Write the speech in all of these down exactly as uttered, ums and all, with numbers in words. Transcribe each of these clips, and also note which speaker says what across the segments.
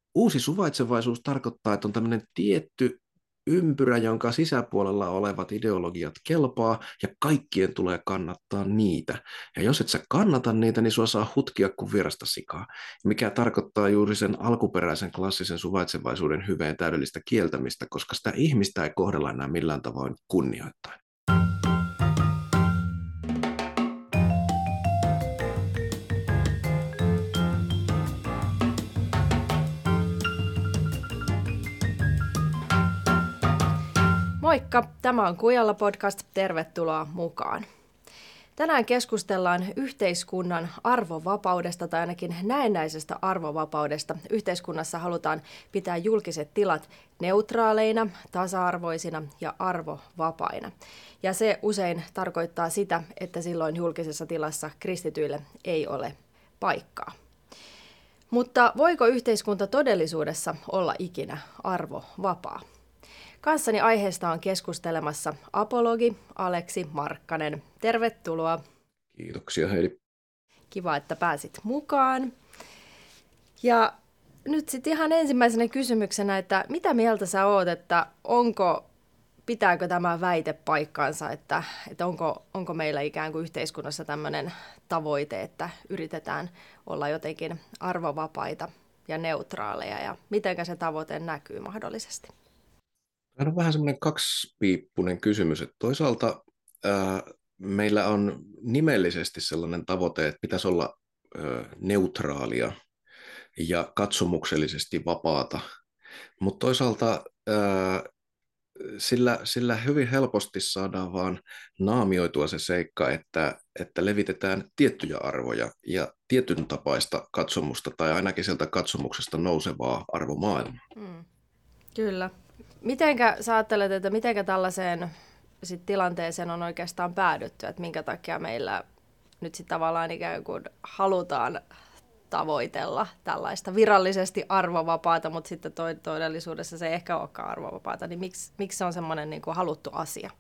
Speaker 1: uusi suvaitsevaisuus tarkoittaa, että on tämmöinen tietty ympyrä, jonka sisäpuolella olevat ideologiat kelpaa, ja kaikkien tulee kannattaa niitä. Ja jos et sä kannata niitä, niin sua saa hutkia kuin vierasta sikaa, mikä tarkoittaa juuri sen alkuperäisen klassisen suvaitsevaisuuden hyveen täydellistä kieltämistä, koska sitä ihmistä ei kohdella enää millään tavoin kunnioittain.
Speaker 2: Moikka, tämä on Kujalla podcast, tervetuloa mukaan. Tänään keskustellaan yhteiskunnan arvovapaudesta tai ainakin näennäisestä arvovapaudesta. Yhteiskunnassa halutaan pitää julkiset tilat neutraaleina, tasa-arvoisina ja arvovapaina. Ja se usein tarkoittaa sitä, että silloin julkisessa tilassa kristityille ei ole paikkaa. Mutta voiko yhteiskunta todellisuudessa olla ikinä arvovapaa? Kanssani aiheesta on keskustelemassa apologi Aleksi Markkanen. Tervetuloa.
Speaker 1: Kiitoksia Heidi.
Speaker 2: Kiva, että pääsit mukaan. Ja nyt sitten ihan ensimmäisenä kysymyksenä, että mitä mieltä sä oot, että onko, pitääkö tämä väite paikkaansa, että, että onko, onko meillä ikään kuin yhteiskunnassa tämmöinen tavoite, että yritetään olla jotenkin arvovapaita ja neutraaleja ja miten se tavoite näkyy mahdollisesti?
Speaker 1: Tämä on vähän semmoinen kaksipiippunen kysymys, että toisaalta ää, meillä on nimellisesti sellainen tavoite, että pitäisi olla ää, neutraalia ja katsomuksellisesti vapaata, mutta toisaalta ää, sillä, sillä hyvin helposti saadaan vaan naamioitua se seikka, että, että levitetään tiettyjä arvoja ja tietyn tapaista katsomusta tai ainakin sieltä katsomuksesta nousevaa arvomaailmaa.
Speaker 2: Mm, kyllä. Mitenkä sä ajattelet, että mitenkä tällaiseen sit tilanteeseen on oikeastaan päädytty, että minkä takia meillä nyt sitten tavallaan ikään kuin halutaan tavoitella tällaista virallisesti arvovapaata, mutta sitten todellisuudessa se ei ehkä olekaan arvovapaata, niin miksi, miksi se on semmoinen niin kuin haluttu asia?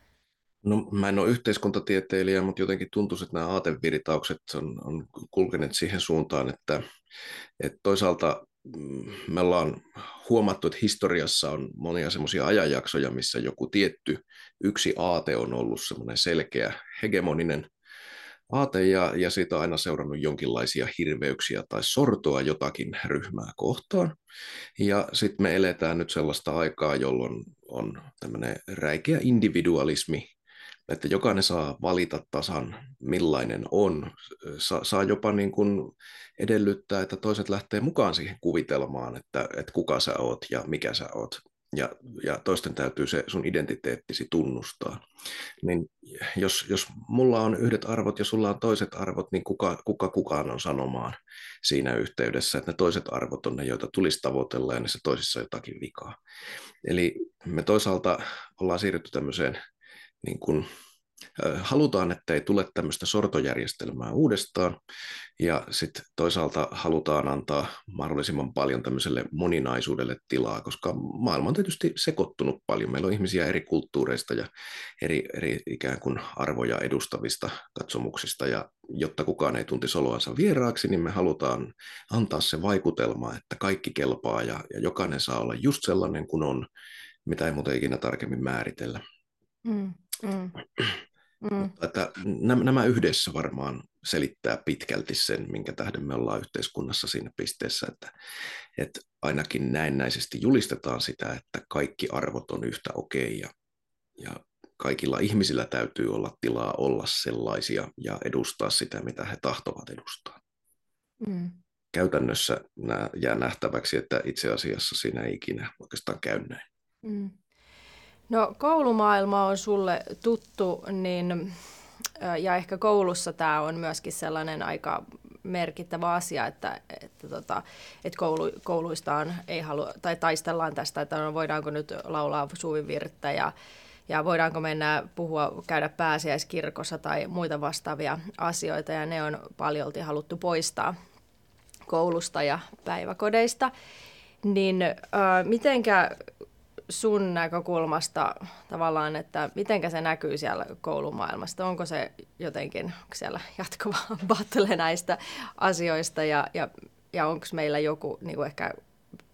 Speaker 1: No, mä en ole yhteiskuntatieteilijä, mutta jotenkin tuntuisi, että nämä aatevirtaukset on, on kulkeneet siihen suuntaan, että, että toisaalta me ollaan huomattu, että historiassa on monia semmoisia ajanjaksoja, missä joku tietty yksi aate on ollut semmoinen selkeä hegemoninen aate, ja, ja siitä on aina seurannut jonkinlaisia hirveyksiä tai sortoa jotakin ryhmää kohtaan. Ja sitten me eletään nyt sellaista aikaa, jolloin on tämmöinen räikeä individualismi, että jokainen saa valita tasan millainen on, Sa- saa jopa niin kuin edellyttää, että toiset lähtee mukaan siihen kuvitelmaan, että, että kuka sä oot ja mikä sä oot. Ja, ja toisten täytyy se sun identiteettisi tunnustaa. Niin jos, jos mulla on yhdet arvot ja sulla on toiset arvot, niin kuka, kuka kukaan on sanomaan siinä yhteydessä, että ne toiset arvot on ne, joita tulisi tavoitella ja niissä toisissa on jotakin vikaa. Eli me toisaalta ollaan siirrytty tämmöiseen niin kuin, halutaan, että ei tule tämmöistä sortojärjestelmää uudestaan, ja sitten toisaalta halutaan antaa mahdollisimman paljon tämmöiselle moninaisuudelle tilaa, koska maailma on tietysti sekoittunut paljon. Meillä on ihmisiä eri kulttuureista ja eri, eri ikään kuin arvoja edustavista katsomuksista, ja jotta kukaan ei tuntisi oloansa vieraaksi, niin me halutaan antaa se vaikutelma, että kaikki kelpaa, ja, ja jokainen saa olla just sellainen kuin on, mitä ei muuten ikinä tarkemmin määritellä.
Speaker 2: Mm, mm. Mm.
Speaker 1: Mutta että nämä yhdessä varmaan selittää pitkälti sen, minkä tähden me ollaan yhteiskunnassa siinä pisteessä, että, että ainakin näennäisesti julistetaan sitä, että kaikki arvot on yhtä okei ja, ja kaikilla ihmisillä täytyy olla tilaa olla sellaisia ja edustaa sitä, mitä he tahtovat edustaa. Mm. Käytännössä nämä jää nähtäväksi, että itse asiassa siinä ei ikinä oikeastaan käy näin.
Speaker 2: Mm. No koulumaailma on sulle tuttu, niin, ja ehkä koulussa tämä on myöskin sellainen aika merkittävä asia, että, että, tota, että koulu, kouluistaan ei halua, tai taistellaan tästä, että no, voidaanko nyt laulaa suvivirttä ja, ja voidaanko mennä puhua, käydä pääsiäiskirkossa tai muita vastaavia asioita, ja ne on paljolti haluttu poistaa koulusta ja päiväkodeista. Niin äh, mitenkä sun näkökulmasta tavallaan, että mitenkä se näkyy siellä koulumaailmasta? Onko se jotenkin onko siellä jatkuva battle näistä asioista ja, ja, ja onko meillä joku niin kuin ehkä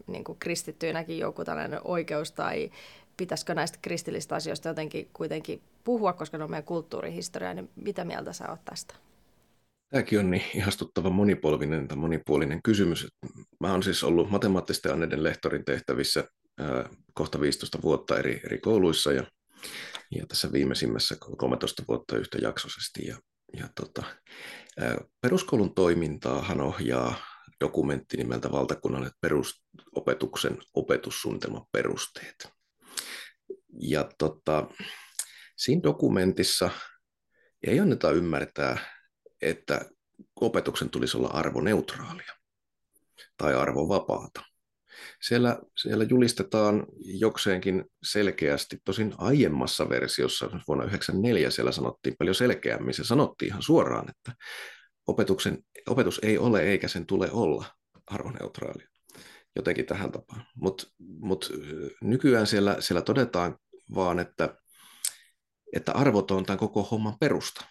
Speaker 2: niin kuin kristittyinäkin joku tällainen oikeus, tai pitäisikö näistä kristillisistä asioista jotenkin kuitenkin puhua, koska ne on meidän kulttuurihistoria, niin mitä mieltä sä oot tästä?
Speaker 1: Tämäkin on niin ihastuttava monipolvinen tai monipuolinen kysymys. Mä oon siis ollut matemaattisten aineiden lehtorin tehtävissä ää, kohta viisitoista vuotta eri, eri kouluissa ja, ja tässä viimeisimmässä kolmetoista vuotta yhtäjaksoisesti. Ja, ja tota, ää, peruskoulun toimintaahan ohjaa dokumentti nimeltä Valtakunnallinen perusopetuksen opetussuunnitelman perusteet. Ja tota, siinä dokumentissa ei anneta ymmärtää, että opetuksen tulisi olla arvoneutraalia tai arvovapaata. Siellä, siellä julistetaan jokseenkin selkeästi, tosin aiemmassa versiossa vuonna yhdeksänkymmentäneljä siellä sanottiin paljon selkeämmin, se sanottiin ihan suoraan, että opetuksen, opetus ei ole eikä sen tule olla arvoneutraalia. Jotenkin tähän tapaan. Mutta mut nykyään siellä, siellä todetaan vaan, että, että arvot on tämän koko homman perusta.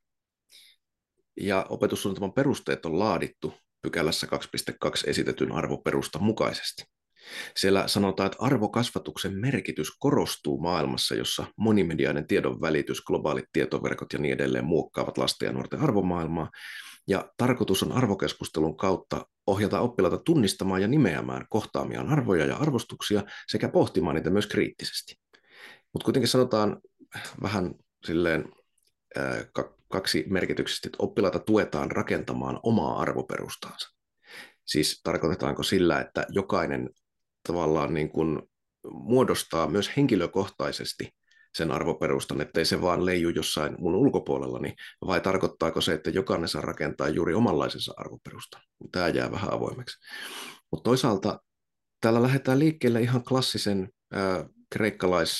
Speaker 1: Ja opetussuunnitelman perusteet on laadittu pykälässä kaksi piste kaksi esitetyn arvoperustan mukaisesti. Siellä sanotaan, että arvokasvatuksen merkitys korostuu maailmassa, jossa monimediainen tiedon välitys, globaalit tietoverkot ja niin edelleen muokkaavat lasten ja nuorten arvomaailmaa. Ja tarkoitus on arvokeskustelun kautta ohjata oppilaita tunnistamaan ja nimeämään kohtaamiaan arvoja ja arvostuksia sekä pohtimaan niitä myös kriittisesti. Mutta kuitenkin sanotaan vähän silleen äh, kaksi merkityksesti, että oppilaita tuetaan rakentamaan omaa arvoperustaansa. Siis tarkoitetaanko sillä, että jokainen tavallaan niin kuin muodostaa myös henkilökohtaisesti sen arvoperustan, ettei se vaan leiju jossain mun ulkopuolellani, vai tarkoittaako se, että jokainen saa rakentaa juuri omanlaisensa arvoperustan? Tämä jää vähän avoimeksi. Mutta toisaalta täällä lähdetään liikkeelle ihan klassisen äh, kreikkalais,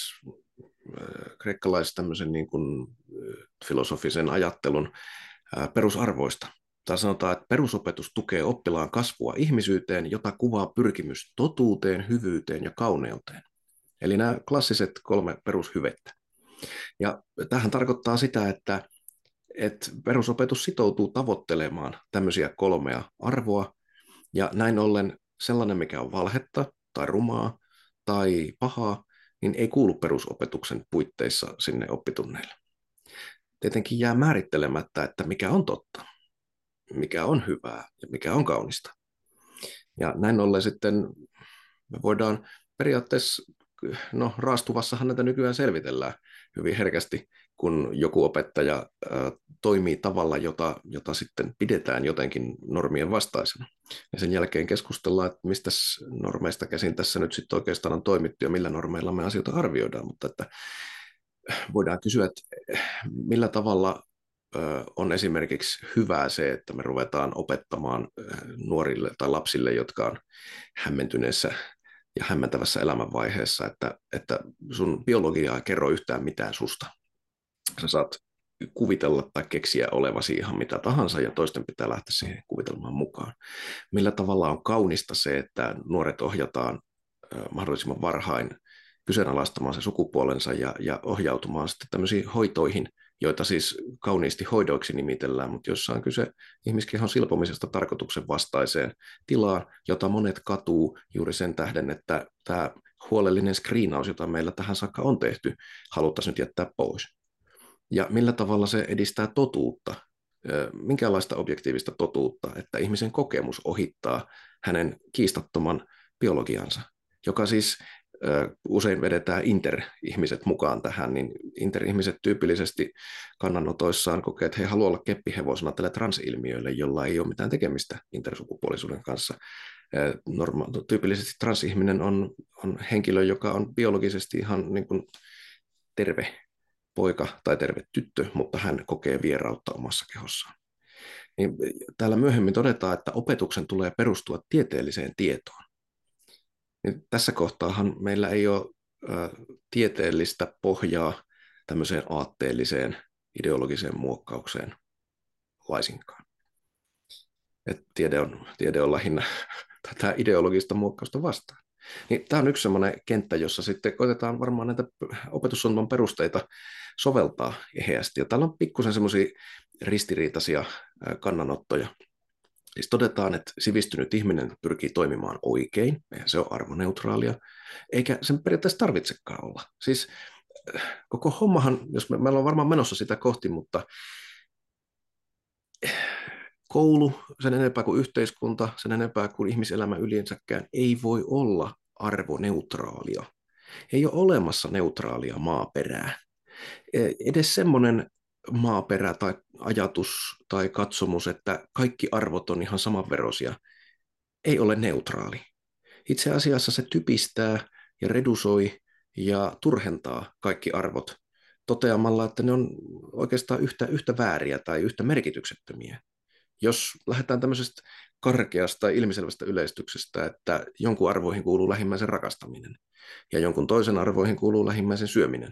Speaker 1: äh, kreikkalais tämmöisen niin kuin, äh, filosofisen ajattelun äh, perusarvoista. Täällä sanotaan, että perusopetus tukee oppilaan kasvua ihmisyyteen, jota kuvaa pyrkimys totuuteen, hyvyyteen ja kauneuteen. Eli nämä klassiset kolme perushyvettä. Ja tämähän tarkoittaa sitä, että, että perusopetus sitoutuu tavoittelemaan tämmöisiä kolmea arvoa, ja näin ollen sellainen, mikä on valhetta tai rumaa tai pahaa, niin ei kuulu perusopetuksen puitteissa sinne oppitunneille. Tietenkin jää määrittelemättä, että mikä on totta, mikä on hyvää ja mikä on kaunista. Ja näin ollen sitten me voidaan periaatteessa, no raastuvassahan näitä nykyään selvitellään hyvin herkästi, kun joku opettaja ä, toimii tavalla, jota, jota sitten pidetään jotenkin normien vastaisena. Ja sen jälkeen keskustellaan, että mistä normeista käsin tässä nyt sitten oikeastaan on toimittu ja millä normeilla me asioita arvioidaan, mutta että voidaan kysyä, että millä tavalla on esimerkiksi hyvää se, että me ruvetaan opettamaan nuorille tai lapsille, jotka on hämmentyneessä ja hämmentävässä elämänvaiheessa, että, että sun biologiaa ei kerro yhtään mitään susta. Sä saat kuvitella tai keksiä olevasi ihan mitä tahansa, ja toisten pitää lähteä siihen kuvitelmaan mukaan. Millä tavalla on kaunista se, että nuoret ohjataan mahdollisimman varhain kyseenalaistamaan se sukupuolensa ja, ja ohjautumaan sitten tämmöisiin hoitoihin, joita siis kauniisti hoidoiksi nimitellään, mutta jossa on kyse ihmiskehon silpomisesta tarkoituksen vastaiseen tilaan, jota monet katuu juuri sen tähden, että tämä huolellinen screenaus, jota meillä tähän saakka on tehty, haluttaisiin nyt jättää pois. Ja millä tavalla se edistää totuutta, minkälaista objektiivista totuutta, että ihmisen kokemus ohittaa hänen kiistattoman biologiansa, joka siis usein vedetään interihmiset mukaan tähän, niin interihmiset tyypillisesti kannanotoissaan kokee, että he haluavat olla keppihevosena tälle transilmiöille, jolla ei ole mitään tekemistä intersukupuolisuuden kanssa. Norma- tyypillisesti transihminen on, on henkilö, joka on biologisesti ihan niin kuin terve poika tai terve tyttö, mutta hän kokee vierautta omassa kehossaan. Niin täällä myöhemmin todetaan, että opetuksen tulee perustua tieteelliseen tietoon. Niin tässä kohtaahan meillä ei ole ä, tieteellistä pohjaa tämmöiseen aatteelliseen ideologiseen muokkaukseen laisinkaan. Et tiede, on, tiede on lähinnä tätä ideologista muokkausta vastaan. Niin tämä on yksi sellainen kenttä, jossa sitten koitetaan varmaan näitä opetussuunnitelman perusteita soveltaa eheästi. Ja täällä on pikkusen semmoisia ristiriitaisia kannanottoja. Siis todetaan, että sivistynyt ihminen pyrkii toimimaan oikein, eihän se ole arvoneutraalia, eikä sen periaatteessa tarvitsekaan olla. Siis koko hommahan, jos me, meillä on varmaan menossa sitä kohti, mutta koulu, sen enempää kuin yhteiskunta, sen enempää kuin ihmiselämä yleensäkään, ei voi olla arvoneutraalia. Ei ole olemassa neutraalia maaperää. Edes semmoinen maaperä tai ajatus tai katsomus, että kaikki arvot on ihan samanveroisia, ei ole neutraali. Itse asiassa se typistää ja redusoi ja turhentaa kaikki arvot toteamalla, että ne on oikeastaan yhtä, yhtä vääriä tai yhtä merkityksettömiä. Jos lähdetään tämmöisestä karkeasta ilmiselvästä yleistyksestä, että jonkun arvoihin kuuluu lähimmäisen rakastaminen ja jonkun toisen arvoihin kuuluu lähimmäisen syöminen,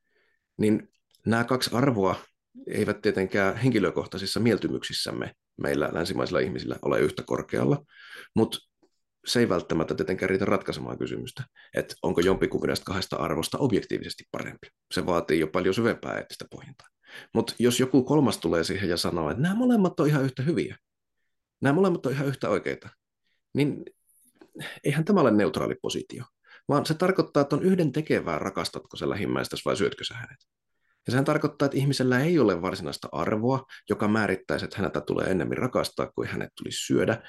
Speaker 1: niin nämä kaksi arvoa eivät tietenkään henkilökohtaisissa mieltymyksissämme meillä länsimaisilla ihmisillä ole yhtä korkealla, mutta se ei välttämättä tietenkään riitä ratkaisemaan kysymystä, että onko jompikumpi näistä kahdesta arvosta objektiivisesti parempi. Se vaatii jo paljon syvempää eettistä pohdintaa. Mutta jos joku kolmas tulee siihen ja sanoo, että nämä molemmat on ihan yhtä hyviä, nämä molemmat on ihan yhtä oikeita, niin eihän tämä ole neutraali positio, vaan se tarkoittaa, että on yhden tekevää, rakastatko sä lähimmäistäsi vai syötkö sä hänet. Ja sehän tarkoittaa, että ihmisellä ei ole varsinaista arvoa, joka määrittäisi, että häntä tulee ennemmin rakastaa kuin hänet tulisi syödä.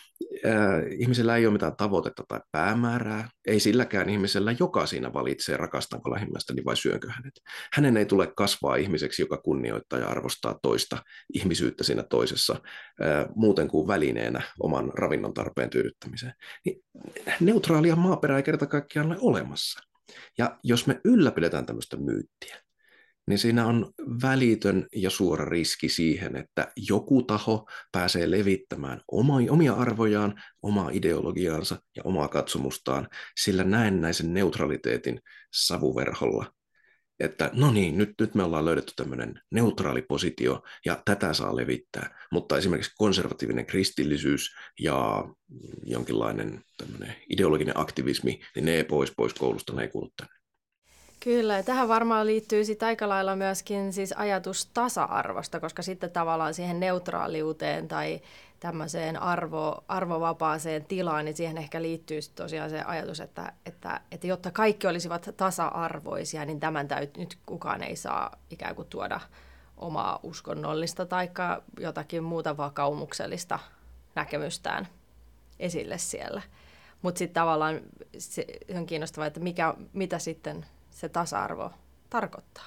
Speaker 1: Ihmisellä ei ole mitään tavoitetta tai päämäärää, ei silläkään ihmisellä, joka siinä valitsee, rakastanko lähimmäistäni vai syönkö hänet. Hänen ei tule kasvaa ihmiseksi, joka kunnioittaa ja arvostaa toista ihmisyyttä siinä toisessa, muuten kuin välineenä oman ravinnon tarpeen tyydyttämiseen. Niin neutraalia maaperää ei kerta kaikkiaan ole olemassa. Ja jos me ylläpidetään tämmöistä myyttiä, niin siinä on välitön ja suora riski siihen, että joku taho pääsee levittämään omia arvojaan, omaa ideologiaansa ja omaa katsomustaan sillä näennäisen neutraliteetin savuverholla, että no niin, nyt, nyt me ollaan löydetty tämmöinen neutraali positio ja tätä saa levittää, mutta esimerkiksi konservatiivinen kristillisyys ja jonkinlainen tämmöinen ideologinen aktivismi, niin ne ei pois pois koulusta, ne ei kuulu tänne.
Speaker 2: Kyllä, ja tähän varmaan liittyy sitten aika lailla myöskin siis ajatus tasa-arvosta, koska sitten tavallaan siihen neutraaliuteen tai tämmöiseen arvo, arvovapaaseen tilaan, niin siihen ehkä liittyy tosiaan se ajatus, että, että, että jotta kaikki olisivat tasa-arvoisia, niin tämän täytyy, nyt kukaan ei saa ikään kuin tuoda omaa uskonnollista tai jotakin muuta vakaumuksellista näkemystään esille siellä. Mutta sitten tavallaan se on kiinnostavaa, että mikä, mitä sitten se tasa-arvo tarkoittaa?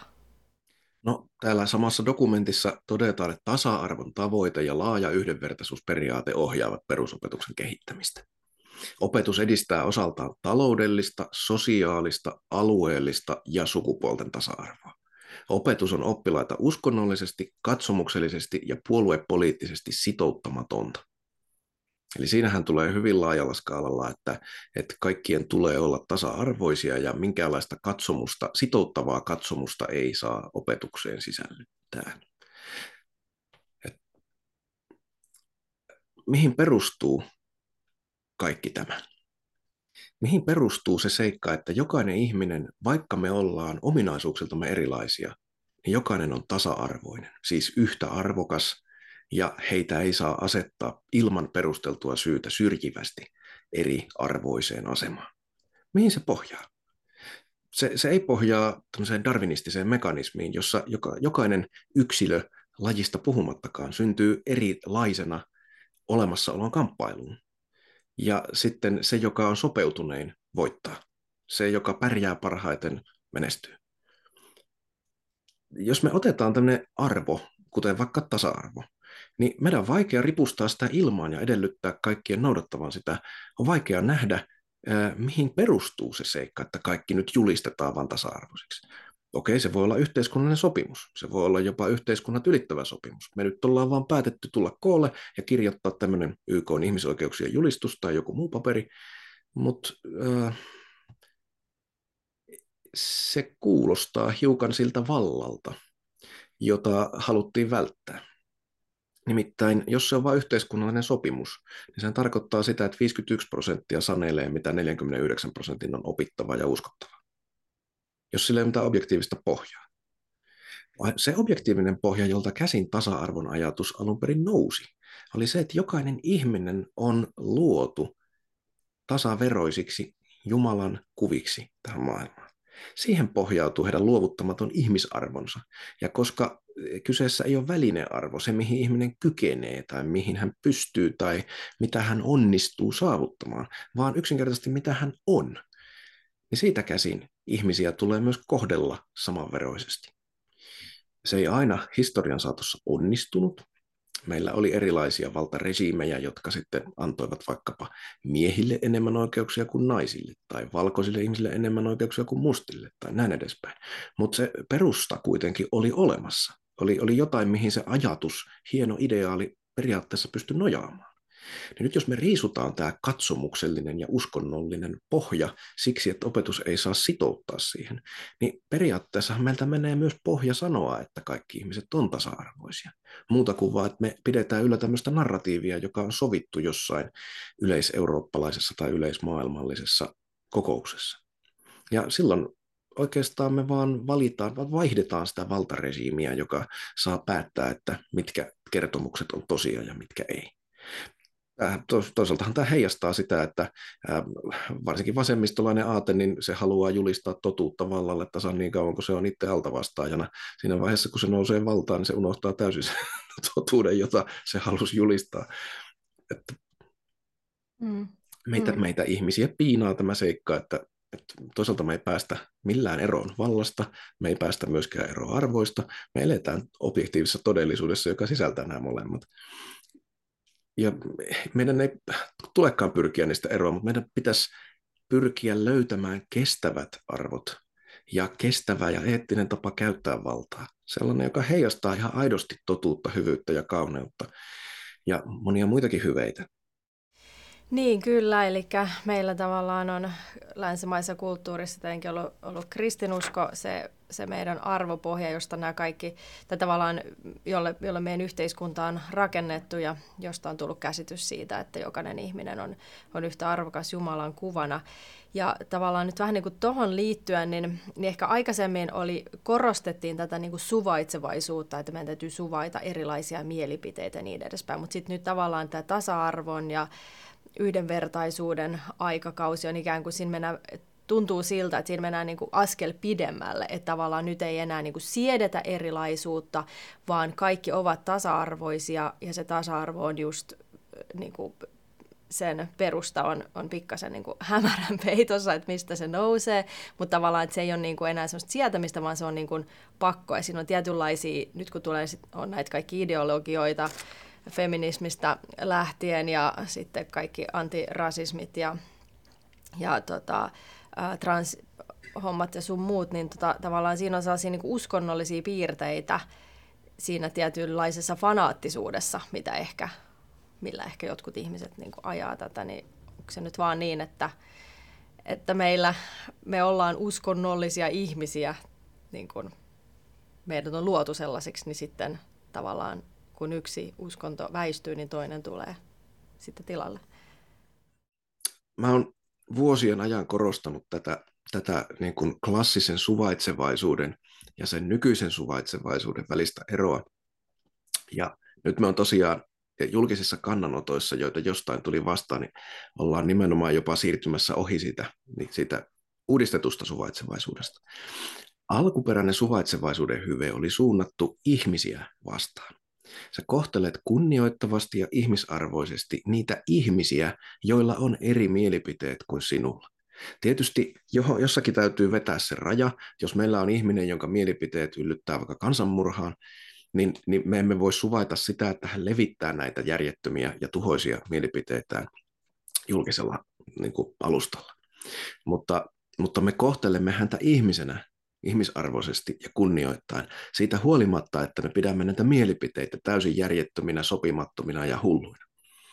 Speaker 1: No, täällä samassa dokumentissa todetaan, että tasa-arvon tavoite ja laaja yhdenvertaisuusperiaate ohjaavat perusopetuksen kehittämistä. Opetus edistää osaltaan taloudellista, sosiaalista, alueellista ja sukupuolten tasa-arvoa. Opetus on oppilaita uskonnollisesti, katsomuksellisesti ja puoluepoliittisesti sitouttamatonta. Eli siinähän tulee hyvin laajalla skaalalla, että, että kaikkien tulee olla tasa-arvoisia ja minkäänlaista katsomusta, sitouttavaa katsomusta ei saa opetukseen sisällyttää. Et, mihin perustuu kaikki tämä? Mihin perustuu se seikka, että jokainen ihminen, vaikka me ollaan ominaisuuksiltamme erilaisia, niin jokainen on tasa-arvoinen, siis yhtä arvokas, ja heitä ei saa asettaa ilman perusteltua syytä syrjivästi eri arvoiseen asemaan. Mihin se pohjaa? Se, se ei pohjaa tämmöiseen darwinistiseen mekanismiin, jossa joka, jokainen yksilö lajista puhumattakaan syntyy erilaisena olemassaolon kamppailuun. Ja sitten se, joka on sopeutunein, voittaa. Se, joka pärjää parhaiten, menestyy. Jos me otetaan tämmöinen arvo, kuten vaikka tasa-arvo, niin meidän on vaikea ripustaa sitä ilmaan ja edellyttää kaikkien noudattavan sitä. On vaikea nähdä, mihin perustuu se seikka, että kaikki nyt julistetaan vain tasa-arvoiseksi. Okei, se voi olla yhteiskunnallinen sopimus. Se voi olla jopa yhteiskunnat ylittävä sopimus. Me nyt ollaan vaan päätetty tulla koolle ja kirjoittaa tämmöinen Y K:n ihmisoikeuksien julistus tai joku muu paperi, mutta äh, se kuulostaa hiukan siltä vallalta, jota haluttiin välttää. Nimittäin, jos se on vain yhteiskunnallinen sopimus, niin se tarkoittaa sitä, että viisikymmentäyksi prosenttia sanelee, mitä neljäkymmentäyhdeksän prosentin on opittava ja uskottava. Jos sillä ei ole mitään objektiivista pohjaa. Se objektiivinen pohja, jolta käsin tasa-arvon ajatus alun perin nousi, oli se, että jokainen ihminen on luotu tasaveroisiksi Jumalan kuviksi tähän maailmaan. Siihen pohjautuu heidän luovuttamaton ihmisarvonsa. Ja koska kyseessä ei ole välinearvo, se mihin ihminen kykenee tai mihin hän pystyy tai mitä hän onnistuu saavuttamaan, vaan yksinkertaisesti mitä hän on, niin siitä käsin ihmisiä tulee myös kohdella samanveroisesti. Se ei aina historian saatossa onnistunut. Meillä oli erilaisia valtaregiimejä, jotka sitten antoivat vaikkapa miehille enemmän oikeuksia kuin naisille, tai valkoisille ihmisille enemmän oikeuksia kuin mustille, tai näin edespäin. Mutta se perusta kuitenkin oli olemassa. Oli, oli jotain, mihin se ajatus, hieno ideaali periaatteessa pystyi nojaamaan. Niin nyt jos me riisutaan tämä katsomuksellinen ja uskonnollinen pohja siksi, että opetus ei saa sitouttaa siihen, niin periaatteessa meiltä menee myös pohja sanoa, että kaikki ihmiset on tasa-arvoisia. Muuta kuin vaan, että me pidetään yllä tämmöistä narratiivia, joka on sovittu jossain yleiseurooppalaisessa tai yleismaailmallisessa kokouksessa. Ja silloin oikeastaan me vaan valitaan, vaan vaihdetaan sitä valtaregiimiä, joka saa päättää, että mitkä kertomukset on tosia ja mitkä ei. Toisaaltahan tämä heijastaa sitä, että varsinkin vasemmistolainen aate, niin se haluaa julistaa totuutta vallalle tasan niin kauan, kun se on itse altavastaajana. Siinä vaiheessa, kun se nousee valtaan, niin se unohtaa täysin sen totuuden, jota se halusi julistaa. Että mm. Meitä, mm. meitä ihmisiä piinaa tämä seikka, että, että toisaalta me ei päästä millään eroon vallasta, me ei päästä myöskään eroon arvoista, me eletään objektiivisessa todellisuudessa, joka sisältää nämä molemmat. Ja meidän ei tulekaan pyrkiä niistä eroon, mutta meidän pitäisi pyrkiä löytämään kestävät arvot ja kestävä ja eettinen tapa käyttää valtaa. Sellainen, joka heijastaa ihan aidosti totuutta, hyvyyttä ja kauneutta ja monia muitakin hyveitä.
Speaker 2: Niin, kyllä. Eli meillä tavallaan on länsimaisessa kulttuurissa tietenkin ollut, ollut kristinusko, se, se meidän arvopohja, josta nämä kaikki, tai tavallaan, jolle, jolle meidän yhteiskunta on rakennettu ja josta on tullut käsitys siitä, että jokainen ihminen on, on yhtä arvokas Jumalan kuvana. Ja tavallaan nyt vähän niin kuin tuohon liittyen, niin, niin ehkä aikaisemmin oli, korostettiin tätä niin kuin suvaitsevaisuutta, että meidän täytyy suvaita erilaisia mielipiteitä ja niin edespäin, mutta sitten nyt tavallaan tämä tasa-arvon ja yhdenvertaisuuden aikakausi on ikään kuin siinä mennään, tuntuu siltä, että siinä mennään niin kuin askel pidemmälle, että tavallaan nyt ei enää niin kuin siedetä erilaisuutta, vaan kaikki ovat tasa-arvoisia ja se tasa-arvo on just niin kuin sen perusta on, on pikkasen niin kuin hämärän peitossa, että mistä se nousee, mutta tavallaan että se ei ole niin kuin enää sellaista sietämistä, vaan se on niin kuin pakko ja siinä on tietynlaisia, nyt kun tulee on näitä kaikki ideologioita, feminismistä lähtien ja sitten kaikki antirasismit ja, ja tota, transhommat ja sun muut, niin tota, tavallaan siinä on sellaisia niin kuin uskonnollisia piirteitä siinä tietynlaisessa fanaattisuudessa, mitä ehkä, millä ehkä jotkut ihmiset niin kuin ajaa tätä, niin onko se nyt vaan niin, että, että meillä me ollaan uskonnollisia ihmisiä, niin kuin meidät on luotu sellaisiksi, niin sitten tavallaan kun yksi uskonto väistyy, niin toinen tulee sitten tilalle.
Speaker 1: Mä oon vuosien ajan korostanut tätä, tätä niin kuin klassisen suvaitsevaisuuden ja sen nykyisen suvaitsevaisuuden välistä eroa. Ja nyt me on tosiaan julkisissa kannanotoissa, joita jostain tuli vastaan, niin ollaan nimenomaan jopa siirtymässä ohi siitä, siitä uudistetusta suvaitsevaisuudesta. Alkuperäinen suvaitsevaisuuden hyve oli suunnattu ihmisiä vastaan. Sä kohtelet kunnioittavasti ja ihmisarvoisesti niitä ihmisiä, joilla on eri mielipiteet kuin sinulla. Tietysti jossakin täytyy vetää se raja. Jos meillä on ihminen, jonka mielipiteet yllyttää vaikka kansanmurhaan, niin, niin me emme voi suvaita sitä, että hän levittää näitä järjettömiä ja tuhoisia mielipiteitään julkisella niin kuin alustalla. Mutta, mutta me kohtelemme häntä ihmisenä, ihmisarvoisesti ja kunnioittain, siitä huolimatta, että me pidämme näitä mielipiteitä täysin järjettöminä, sopimattomina ja hulluina.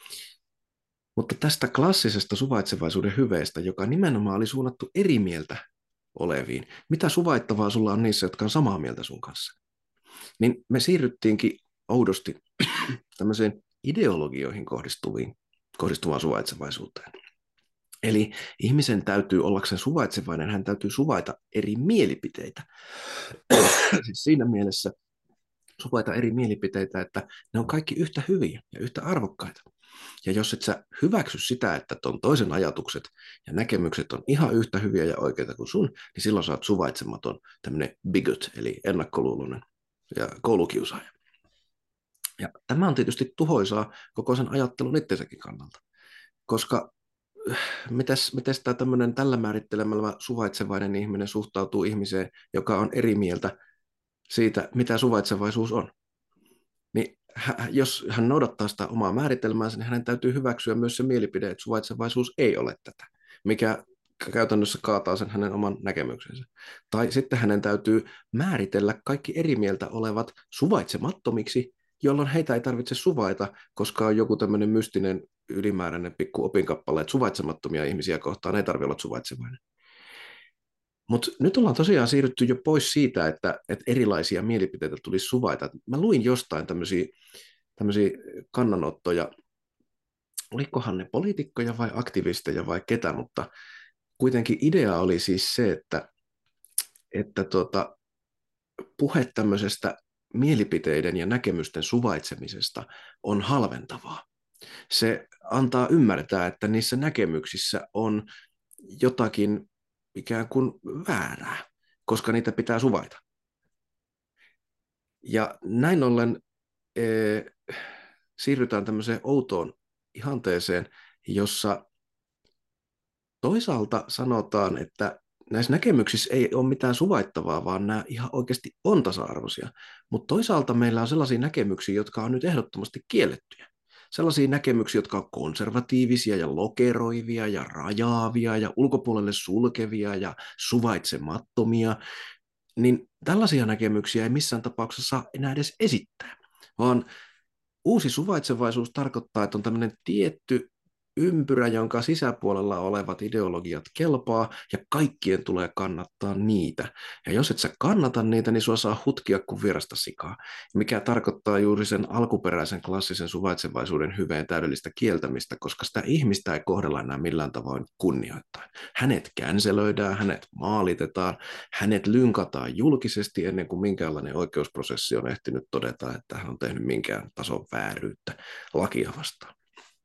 Speaker 1: Mutta tästä klassisesta suvaitsevaisuuden hyveestä, joka nimenomaan oli suunnattu eri mieltä oleviin, mitä suvaittavaa sulla on niissä, jotka on samaa mieltä sun kanssa, niin me siirryttiinkin oudosti tämmöiseen ideologioihin kohdistuviin, kohdistuvaan suvaitsevaisuuteen. Eli ihmisen täytyy ollakseen suvaitsevainen, hän täytyy suvaita eri mielipiteitä. Siis siinä mielessä suvaita eri mielipiteitä, että ne on kaikki yhtä hyviä ja yhtä arvokkaita. Ja jos et sä hyväksy sitä, että ton toisen ajatukset ja näkemykset on ihan yhtä hyviä ja oikeita kuin sun, niin silloin sä oot suvaitsematon tämmöinen bigot, eli ennakkoluuloinen ja koulukiusaaja. Ja tämä on tietysti tuhoisaa koko sen ajattelun itsensäkin kannalta, koska mites, mites tämä tämmöinen tällä määrittelemällä suvaitsevainen ihminen suhtautuu ihmiseen, joka on eri mieltä siitä, mitä suvaitsevaisuus on. Niin jos hän noudattaa sitä omaa määritelmäänsä, niin hänen täytyy hyväksyä myös se mielipide, että suvaitsevaisuus ei ole tätä, mikä käytännössä kaataa sen hänen oman näkemyksensä. Tai sitten hänen täytyy määritellä kaikki eri mieltä olevat suvaitsemattomiksi, jolloin heitä ei tarvitse suvaita, koska on joku tämmöinen mystinen ylimääräinen pikku opinkappale, että suvaitsemattomia ihmisiä kohtaan ei tarvitse olla suvaitsevainen. Mutta nyt ollaan tosiaan siirrytty jo pois siitä, että, että erilaisia mielipiteitä tulisi suvaita. Mä luin jostain tämmöisiä kannanottoja, olikohan ne poliitikkoja vai aktivisteja vai ketä, mutta kuitenkin idea oli siis se, että, että tota, puhe tämmöisestä mielipiteiden ja näkemysten suvaitsemisesta on halventavaa. Se antaa ymmärtää, että niissä näkemyksissä on jotakin ikään kuin väärää, koska niitä pitää suvaita. Ja näin ollen e, siirrytään tämmöiseen outoon ihanteeseen, jossa toisaalta sanotaan, että näissä näkemyksissä ei ole mitään suvaittavaa, vaan nämä ihan oikeasti on tasa-arvoisia. Mutta toisaalta meillä on sellaisia näkemyksiä, jotka on nyt ehdottomasti kiellettyjä. Sellaisia näkemyksiä, jotka on konservatiivisia ja lokeroivia ja rajaavia ja ulkopuolelle sulkevia ja suvaitsemattomia, niin tällaisia näkemyksiä ei missään tapauksessa saa enää edes esittää, vaan uusi suvaitsevaisuus tarkoittaa, että on tämmöinen tietty ympyrä, jonka sisäpuolella olevat ideologiat kelpaa, ja kaikkien tulee kannattaa niitä. Ja jos et sä kannata niitä, niin sua saa hutkia kuin vierasta sikaa, mikä tarkoittaa juuri sen alkuperäisen klassisen suvaitsevaisuuden hyveen täydellistä kieltämistä, koska sitä ihmistä ei kohdella enää millään tavoin kunnioittain. Hänet känselöidään, hänet maalitetaan, hänet lynkataan julkisesti ennen kuin minkäänlainen oikeusprosessi on ehtinyt todeta, että hän on tehnyt minkään tason vääryyttä lakia vastaan.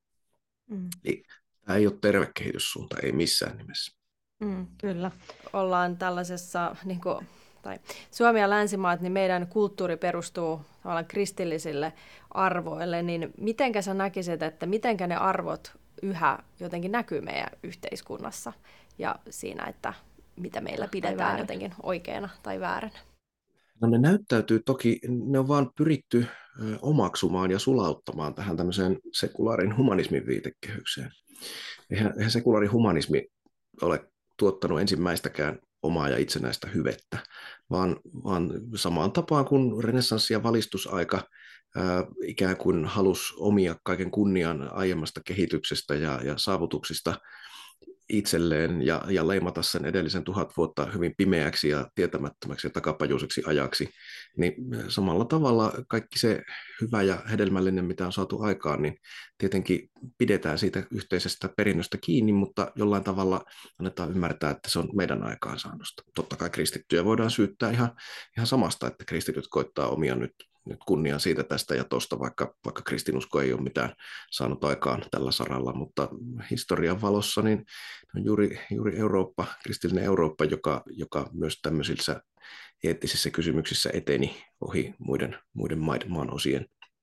Speaker 1: Mm. Eli tämä ei ole terve kehityssuunta, ei missään nimessä.
Speaker 2: Mm, kyllä. Ollaan tällaisessa, niin kuin, tai Suomi ja länsimaat, niin meidän kulttuuri perustuu tavallaan kristillisille arvoille, niin mitenkä sä näkisit, että mitenkä ne arvot yhä jotenkin näkyy meidän yhteiskunnassa ja siinä, että mitä meillä pidetään jotenkin oikeana tai vääränä?
Speaker 1: No ne näyttäytyy toki, ne on vaan pyritty omaksumaan ja sulauttamaan tähän tämmöiseen sekulaarin humanismin viitekehykseen. Eihän, eihän sekulaari humanismi ole tuottanut ensimmäistäkään omaa ja itsenäistä hyvettä, vaan, vaan samaan tapaan kuin renessanssi- ja valistusaika ää, ikään kuin halusi omia kaiken kunnian aiemmasta kehityksestä ja, ja saavutuksista itselleen ja, ja leimata sen edellisen tuhat vuotta hyvin pimeäksi ja tietämättömäksi ja takapajuiseksi ajaksi, niin samalla tavalla kaikki se hyvä ja hedelmällinen, mitä on saatu aikaan, niin tietenkin pidetään siitä yhteisestä perinnöstä kiinni, mutta jollain tavalla annetaan ymmärtää, että se on meidän aikaansaannosta. Totta kai kristittyjä voidaan syyttää ihan, ihan samasta, että kristityt koittaa omia nyt nyt kunniaa siitä tästä ja tuosta, vaikka, vaikka kristinusko ei ole mitään saanut aikaan tällä saralla, mutta historian valossa niin on juuri, juuri Eurooppa, kristillinen Eurooppa, joka, joka myös tämmöisissä eettisissä kysymyksissä eteni ohi muiden, muiden maiden maan osien.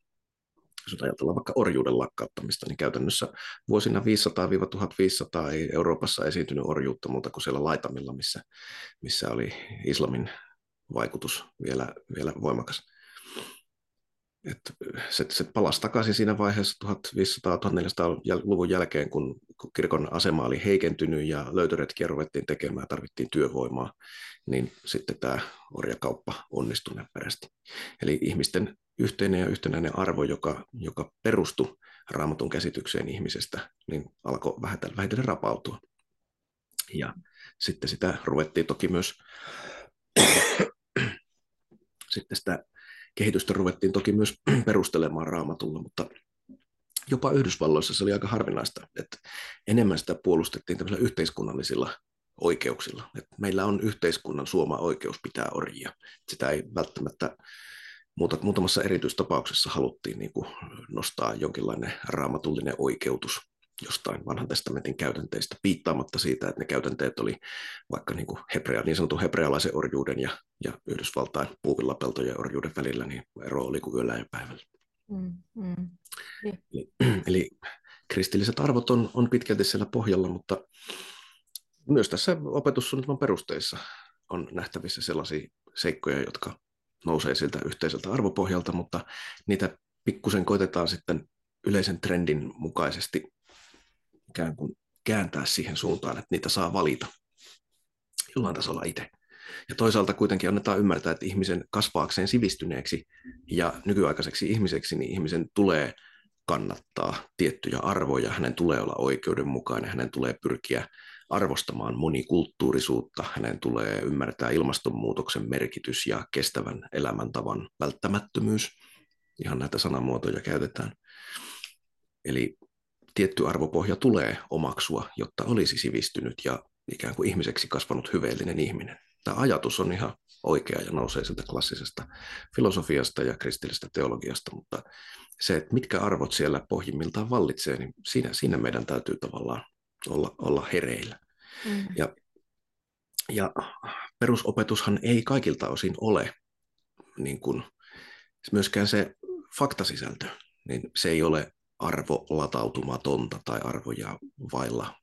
Speaker 1: Jos ajatellaan vaikka orjuuden lakkauttamista, niin käytännössä vuosina viisisataa tuhatviisisataa ei Euroopassa esiintynyt orjuutta muuta kuin siellä laitamilla, missä, missä oli islamin vaikutus vielä, vielä voimakas. Että se, se palasi takaisin siinä vaiheessa tuhatviisisataa-tuhatneljäsataa-luvun jälkeen, kun, kun kirkon asema oli heikentynyt ja löytöretkiä ruvettiin tekemään, tarvittiin työvoimaa, niin sitten tämä orjakauppa onnistui näppärästi. Eli ihmisten yhteinen ja yhtenäinen arvo, joka, joka perustui Raamatun käsitykseen ihmisestä, niin alkoi vähitellen, vähitellen rapautua. Ja sitten sitä ruvettiin toki myös sitten sitä kehitystä ruvettiin toki myös perustelemaan Raamatulla, mutta jopa Yhdysvalloissa se oli aika harvinaista, että enemmän sitä puolustettiin tämmöisillä yhteiskunnallisilla oikeuksilla. Että meillä on yhteiskunnan suoma oikeus pitää orjia. Sitä ei välttämättä muuta, muutamassa erityistapauksessa haluttiin niin kuin nostaa jonkinlainen raamatullinen oikeutus jostain vanhan testamentin käytänteistä, piittaamatta siitä, että ne käytänteet oli vaikka niin, kuin hebrea, niin sanotun hebrealaisen orjuuden ja, ja Yhdysvaltain puuvillapeltojen orjuuden välillä, niin ero oli kuin yöllä ja päivällä. Mm, mm. Eli, eli kristilliset arvot on, on pitkälti siellä pohjalla, mutta myös tässä opetussuunnitelman perusteissa on nähtävissä sellaisia seikkoja, jotka nousee siltä yhteiseltä arvopohjalta, mutta niitä pikkusen koitetaan sitten yleisen trendin mukaisesti ikään kuin kääntää siihen suuntaan, että niitä saa valita jollain tasolla itse. Ja toisaalta kuitenkin annetaan ymmärtää, että ihmisen kasvaakseen sivistyneeksi ja nykyaikaiseksi ihmiseksi, niin ihmisen tulee kannattaa tiettyjä arvoja, hänen tulee olla oikeudenmukainen, hänen tulee pyrkiä arvostamaan monikulttuurisuutta, hänen tulee ymmärtää ilmastonmuutoksen merkitys ja kestävän elämäntavan välttämättömyys. Ihan näitä sanamuotoja käytetään. Eli tietty arvopohja tulee omaksua, jotta olisi sivistynyt ja ikään kuin ihmiseksi kasvanut hyveellinen ihminen. Tämä ajatus on ihan oikea ja nousee sieltä klassisesta filosofiasta ja kristillisestä teologiasta, mutta se, että mitkä arvot siellä pohjimmiltaan vallitsee, niin siinä, siinä meidän täytyy tavallaan olla, olla hereillä. Mm. Ja, ja perusopetushan ei kaikilta osin ole niin kuin, myöskään se faktasisältö, niin se ei ole arvolatautumatonta tai arvoja vailla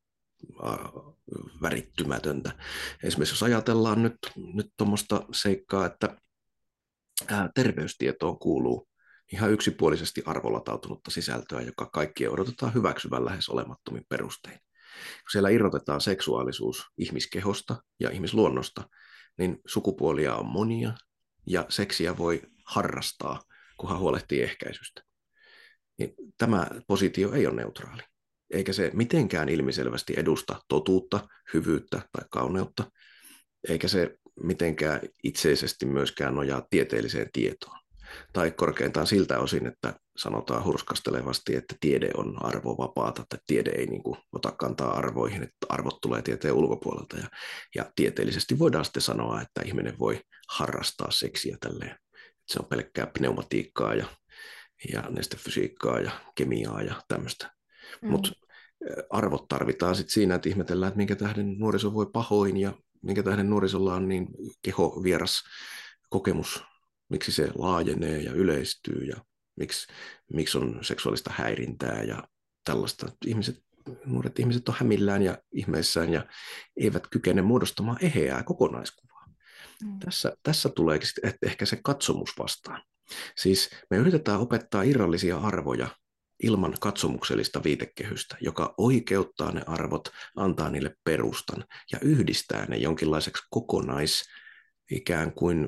Speaker 1: värittymätöntä. Esimerkiksi jos ajatellaan nyt, nyt tuommoista seikkaa, että terveystietoon kuuluu ihan yksipuolisesti arvolatautunutta sisältöä, joka kaikkien odotetaan hyväksyvän lähes olemattomin perustein. Kun siellä irrotetaan seksuaalisuus ihmiskehosta ja ihmisluonnosta, niin sukupuolia on monia ja seksiä voi harrastaa, kunhan huolehtii ehkäisystä. Niin tämä positio ei ole neutraali, eikä se mitenkään ilmiselvästi edusta totuutta, hyvyyttä tai kauneutta, eikä se mitenkään itseisesti myöskään nojaa tieteelliseen tietoon. Tai korkeintaan siltä osin, että sanotaan hurskastelevasti, että tiede on arvovapaata, tai tiede ei niin kuin ota kantaa arvoihin, että arvot tulee tieteen ulkopuolelta. Ja, ja tieteellisesti voidaan sitten sanoa, että ihminen voi harrastaa seksiä tälleen. Se on pelkkää pneumatiikkaa ja, ja nestefysiikkaa ja kemiaa ja tämmöistä. Mm. Mutta arvot tarvitaan sitten siinä, että ihmetellään, että minkä tähden nuoriso voi pahoin ja minkä tähden nuorisolla on niin kehovieras kokemus, miksi se laajenee ja yleistyy ja miksi, miksi on seksuaalista häirintää ja tällaista. Ihmiset, nuoret ihmiset on hämillään ja ihmeissään ja eivät kykene muodostamaan eheää kokonaiskuvaa. Mm. Tässä, tässä tuleekin ehkä se katsomus vastaan. Siis me yritetään opettaa irrallisia arvoja ilman katsomuksellista viitekehystä, joka oikeuttaa ne arvot, antaa niille perustan ja yhdistää ne jonkinlaiseksi kokonais ikään kuin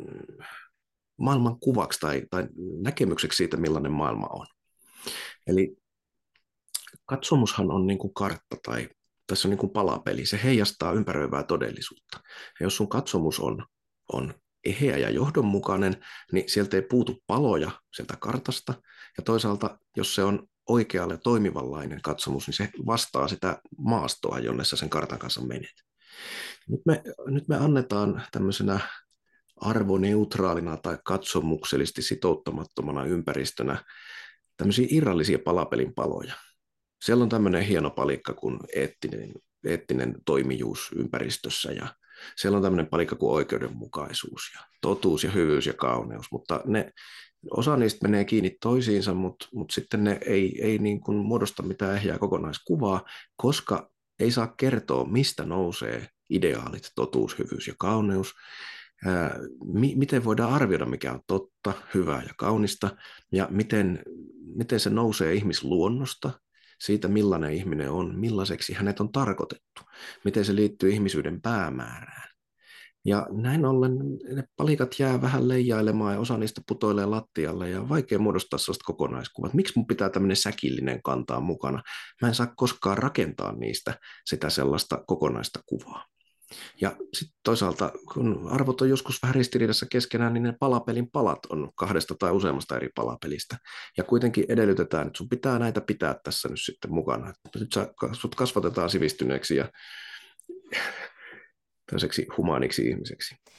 Speaker 1: maailman kuvaksi tai, tai näkemykseksi siitä, millainen maailma on. Eli katsomushan on niin kuin kartta tai tässä on niin kuin palapeli, se heijastaa ympäröivää todellisuutta. Ja jos sun katsomus on, on eheä ja johdonmukainen, niin sieltä ei puutu paloja sieltä kartasta, ja toisaalta, jos se on oikealle ja toimivanlainen katsomus, niin se vastaa sitä maastoa, jonne sä sen kartan kanssa menet. Nyt me, nyt me annetaan tämmöisenä arvoneutraalina tai katsomuksellisesti sitouttamattomana ympäristönä tämmöisiä irrallisia palapelin paloja. Siellä on tämmöinen hieno palikka kuin eettinen, eettinen toimijuus ympäristössä ja siellä on tämmöinen palikka kuin oikeudenmukaisuus ja totuus ja hyvyys ja kauneus, mutta ne, osa niistä menee kiinni toisiinsa, mutta, mutta sitten ne ei, ei niin kuin muodosta mitään ehjää kokonaiskuvaa, koska ei saa kertoa, mistä nousee ideaalit, totuus, hyvyys ja kauneus. Ää, mi- miten voidaan arvioida, mikä on totta, hyvää ja kaunista, ja miten, miten se nousee ihmisluonnosta, siitä millainen ihminen on, millaiseksi hänet on tarkoitettu, miten se liittyy ihmisyyden päämäärään. Ja näin ollen ne palikat jää vähän leijailemaan ja osa niistä putoilee lattialle ja on vaikea muodostaa sellaista kokonaiskuvaa. Miksi mun pitää tämmöinen säkillinen kantaa mukana? Mä en saa koskaan rakentaa niistä sitä sellaista kokonaista kuvaa. Ja sitten toisaalta, kun arvot on joskus vähän ristiriidassa keskenään, niin ne palapelin palat on kahdesta tai useammasta eri palapelistä. Ja kuitenkin edellytetään, että sun pitää näitä pitää tässä nyt sitten mukana. Nyt sä, sut kasvatetaan sivistyneeksi ja tällaiseksi humaaniksi ihmiseksi.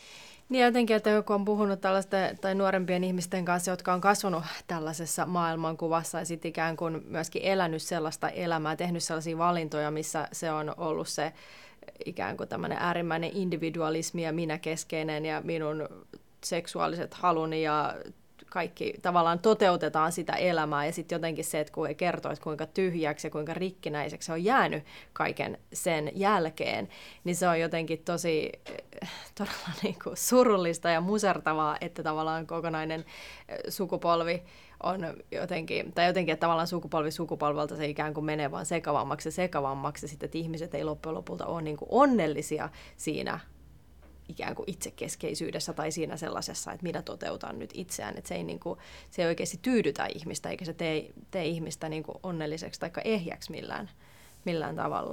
Speaker 2: Niin jotenkin, että kun on puhunut tällaisten tai nuorempien ihmisten kanssa, jotka on kasvanut tällaisessa maailmankuvassa ja sitten ikään kuin myöskin elänyt sellaista elämää, tehnyt sellaisia valintoja, missä se on ollut se ikään kuin tämmöinen äärimmäinen individualismi ja minäkeskeinen ja minun seksuaaliset haluni ja kaikki tavallaan toteutetaan sitä elämää ja sitten jotenkin se, että kun he kertoo, että kuinka tyhjäksi ja kuinka rikkinäiseksi se on jäänyt kaiken sen jälkeen, niin se on jotenkin tosi todella niin kuin surullista ja musertavaa, että tavallaan kokonainen sukupolvi on jotenkin, tai jotenkin, että tavallaan sukupolvi sukupolvelta se ikään kuin menee vaan sekavammaksi ja sekavammaksi, ja sitten, että ihmiset ei loppujen lopulta ole niin kuin onnellisia siinä ikään kuin itsekeskeisyydessä tai siinä sellaisessa, että minä toteutan nyt itseään, että se ei, niin kuin, se ei oikeasti tyydytä ihmistä, eikä se tee, tee ihmistä niin kuin onnelliseksi tai ehjäksi millään, millään tavalla.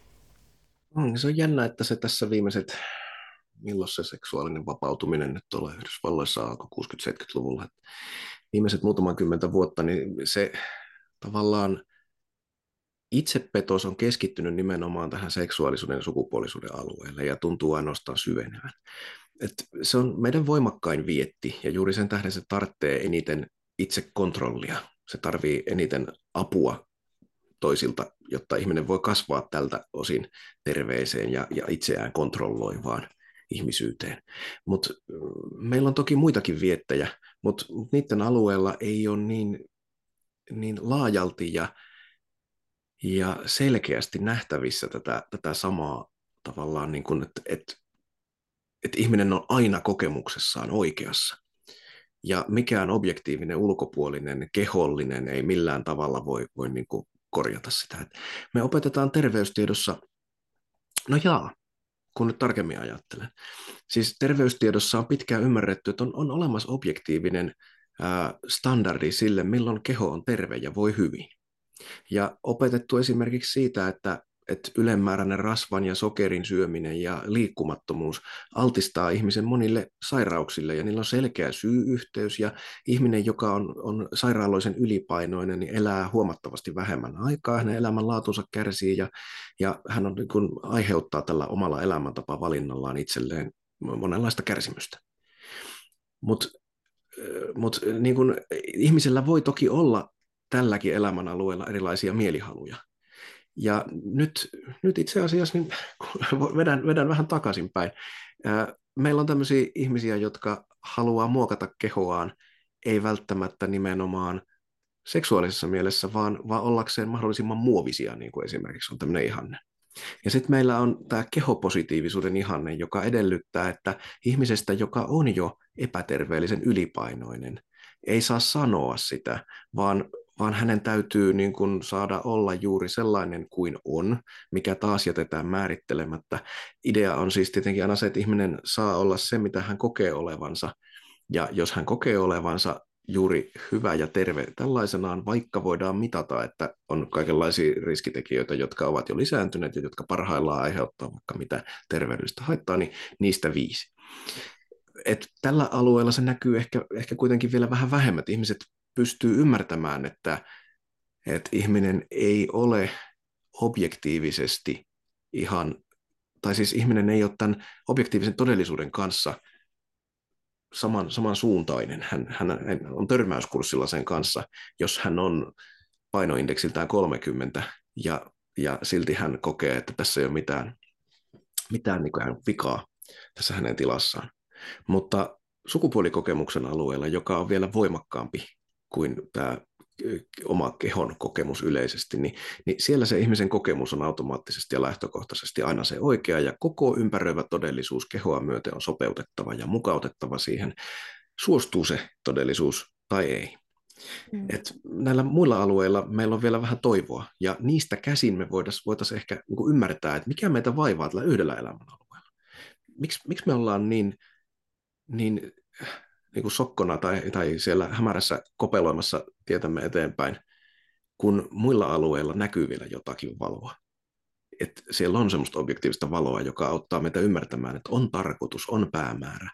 Speaker 1: Mm, se on jännä, että se tässä viimeiset, milloin se seksuaalinen vapautuminen nyt tuolla Yhdysvalloissa alkoi kuusikymmentä-seitsemänkymmentäluvulla, viimeiset muutaman kymmentä vuotta, niin se tavallaan itsepetos on keskittynyt nimenomaan tähän seksuaalisuuden ja sukupuolisuuden alueelle ja tuntuu ainoastaan syvenevän. Et se on meidän voimakkain vietti ja juuri sen tähden se tarvitsee eniten itsekontrollia. Se tarvii eniten apua toisilta, jotta ihminen voi kasvaa tältä osin terveeseen ja, ja itseään kontrolloivaan ihmisyyteen. Mutta meillä on toki muitakin viettejä, mutta niiden alueella ei ole niin, niin laajalti ja Ja selkeästi nähtävissä tätä, tätä samaa tavallaan, niin kuin, että, että, että ihminen on aina kokemuksessaan oikeassa. Ja mikään objektiivinen, ulkopuolinen, kehollinen ei millään tavalla voi, voi niin kuin korjata sitä. Että me opetetaan terveystiedossa, no jaa, kun nyt tarkemmin ajattelen. Siis terveystiedossa on pitkään ymmärretty, että on, on olemassa objektiivinen ää, standardi sille, milloin keho on terve ja voi hyvin. Ja opetettu esimerkiksi siitä, että, että ylemmääräinen rasvan ja sokerin syöminen ja liikkumattomuus altistaa ihmisen monille sairauksille, ja niillä on selkeä syy-yhteys, ja ihminen, joka on, on sairaaloisen ylipainoinen, niin elää huomattavasti vähemmän aikaa, hänen elämänlaatunsa kärsii, ja, ja hän on, niin kuin, aiheuttaa tällä omalla elämäntapavalinnallaan itselleen monenlaista kärsimystä. Mutta mut, niin kun, ihmisellä voi toki olla tälläkin elämänalueella erilaisia mielihaluja. Ja nyt, nyt itse asiassa niin vedän, vedän vähän takaisinpäin. Meillä on tämmöisiä ihmisiä, jotka haluaa muokata kehoaan, ei välttämättä nimenomaan seksuaalisessa mielessä, vaan, vaan ollakseen mahdollisimman muovisia, niin kuin esimerkiksi on tämmöinen ihanne. Ja sitten meillä on tämä kehopositiivisuuden ihanne, joka edellyttää, että ihmisestä, joka on jo epäterveellisen ylipainoinen, ei saa sanoa sitä, vaan vaan hänen täytyy niin kuin saada olla juuri sellainen kuin on, mikä taas jätetään määrittelemättä. Idea on siis tietenkin aina se, että ihminen saa olla se, mitä hän kokee olevansa, ja jos hän kokee olevansa juuri hyvä ja terve tällaisenaan, vaikka voidaan mitata, että on kaikenlaisia riskitekijöitä, jotka ovat jo lisääntyneet ja jotka parhaillaan aiheuttaa vaikka mitä terveydellistä haittaa, niin niistä viisi. Et tällä alueella se näkyy ehkä, ehkä kuitenkin vielä vähän vähemmän, että ihmiset pystyy ymmärtämään, että, että ihminen ei ole objektiivisesti ihan, tai siis ihminen ei ole tämän objektiivisen todellisuuden kanssa saman, samansuuntainen. Hän, hän on törmäyskurssilla sen kanssa, jos hän on painoindeksiltään kolmekymmentä ja, ja silti hän kokee, että tässä ei ole mitään, mitään niin kuin vikaa tässä hänen tilassaan. Mutta sukupuolikokemuksen alueella, joka on vielä voimakkaampi kuin tämä oma kehon kokemus yleisesti, niin, niin siellä se ihmisen kokemus on automaattisesti ja lähtökohtaisesti aina se oikea, ja koko ympäröivä todellisuus kehoa myöten on sopeutettava ja mukautettava siihen, suostuu se todellisuus tai ei. Mm. Et näillä muilla alueilla meillä on vielä vähän toivoa, ja niistä käsin me voitaisiin voitais ehkä niin kuin ymmärtää, että mikä meitä vaivaa tällä yhdellä elämänalueella. Miks, miksi me ollaan niin, niin niin kuin sokkona tai, tai siellä hämärässä kopeloimassa tietämme eteenpäin, kun muilla alueilla näkyy vielä jotakin valoa. Että siellä on semmoista objektiivista valoa, joka auttaa meitä ymmärtämään, että on tarkoitus, on päämäärä.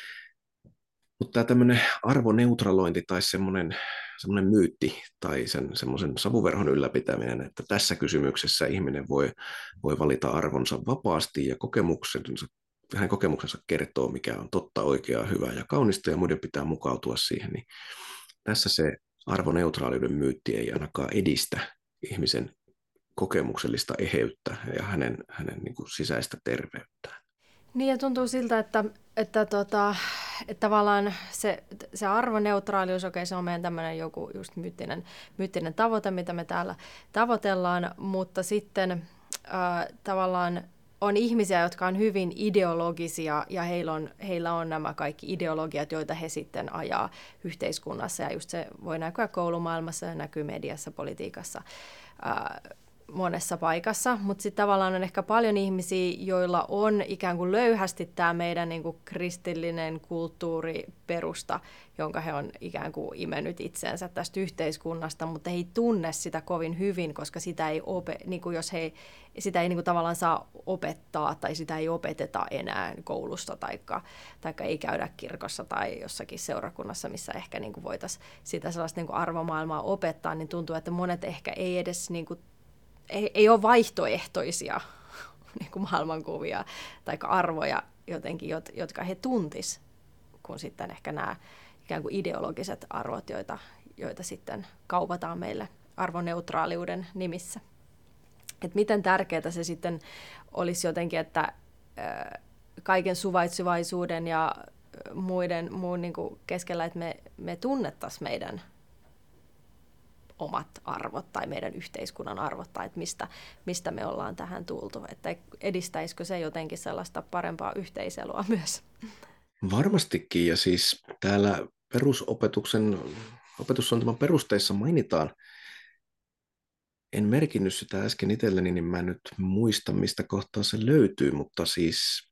Speaker 1: Mutta tämä tämmöinen arvoneutralointi tai semmoinen, semmoinen myytti tai sen, semmoisen savuverhon ylläpitäminen, että tässä kysymyksessä ihminen voi, voi valita arvonsa vapaasti ja kokemuksensa hänen kokemuksensa kertoo, mikä on totta, oikeaa, hyvää ja kaunista, ja muiden pitää mukautua siihen, niin tässä se arvoneutraaliuden myytti ei ainakaan edistä ihmisen kokemuksellista eheyttä ja hänen, hänen niin kuin sisäistä terveyttään.
Speaker 2: Niin ja tuntuu siltä, että, että, tota, että tavallaan se, se arvoneutraalius, okei se on meidän tämmöinen joku just myyttinen, myyttinen tavoite, mitä me täällä tavoitellaan, mutta sitten äh, tavallaan on ihmisiä, jotka on hyvin ideologisia ja heillä on, heillä on nämä kaikki ideologiat, joita he sitten ajaa yhteiskunnassa ja just se voi näkyä koulumaailmassa ja näkyy mediassa, politiikassa, äh, monessa paikassa, mutta sitten tavallaan on ehkä paljon ihmisiä, joilla on ikään kuin löyhästi tämä meidän niin kuin kristillinen kulttuuriperusta, jonka he on ikään kuin imennyt itseensä tästä yhteiskunnasta, mutta he ei tunne sitä kovin hyvin, koska sitä ei, ope, niin kuin jos he, sitä ei niin kuin tavallaan saa opettaa tai sitä ei opeteta enää koulussa tai ei käydä kirkossa tai jossakin seurakunnassa, missä ehkä niin kuin voitaisiin sitä sellaista niin kuin arvomaailmaa opettaa, niin tuntuu, että monet ehkä ei edes niin kuin Ei, ei ole vaihtoehtoisia niin kuin maailmankuvia tai arvoja jotenkin, jotka he tuntis, kun sitten ehkä nämä ikään kuin ideologiset arvot, joita, joita sitten kaupataan meille arvoneutraaliuden nimissä. Et miten tärkeää se sitten olisi jotenkin, että kaiken suvaitsevaisuuden ja muiden muun niin kuin keskellä, että me, me tunnettaisiin meidän omat arvot tai meidän yhteiskunnan arvot tai että mistä, mistä me ollaan tähän tultu. Että edistäisikö se jotenkin sellaista parempaa yhteiselua myös?
Speaker 1: Varmastikin, ja siis täällä perusopetuksen opetussuunnitelman perusteissa mainitaan, en merkinnyt sitä äsken itselleni, niin mä en nyt muista, mistä kohtaa se löytyy, mutta siis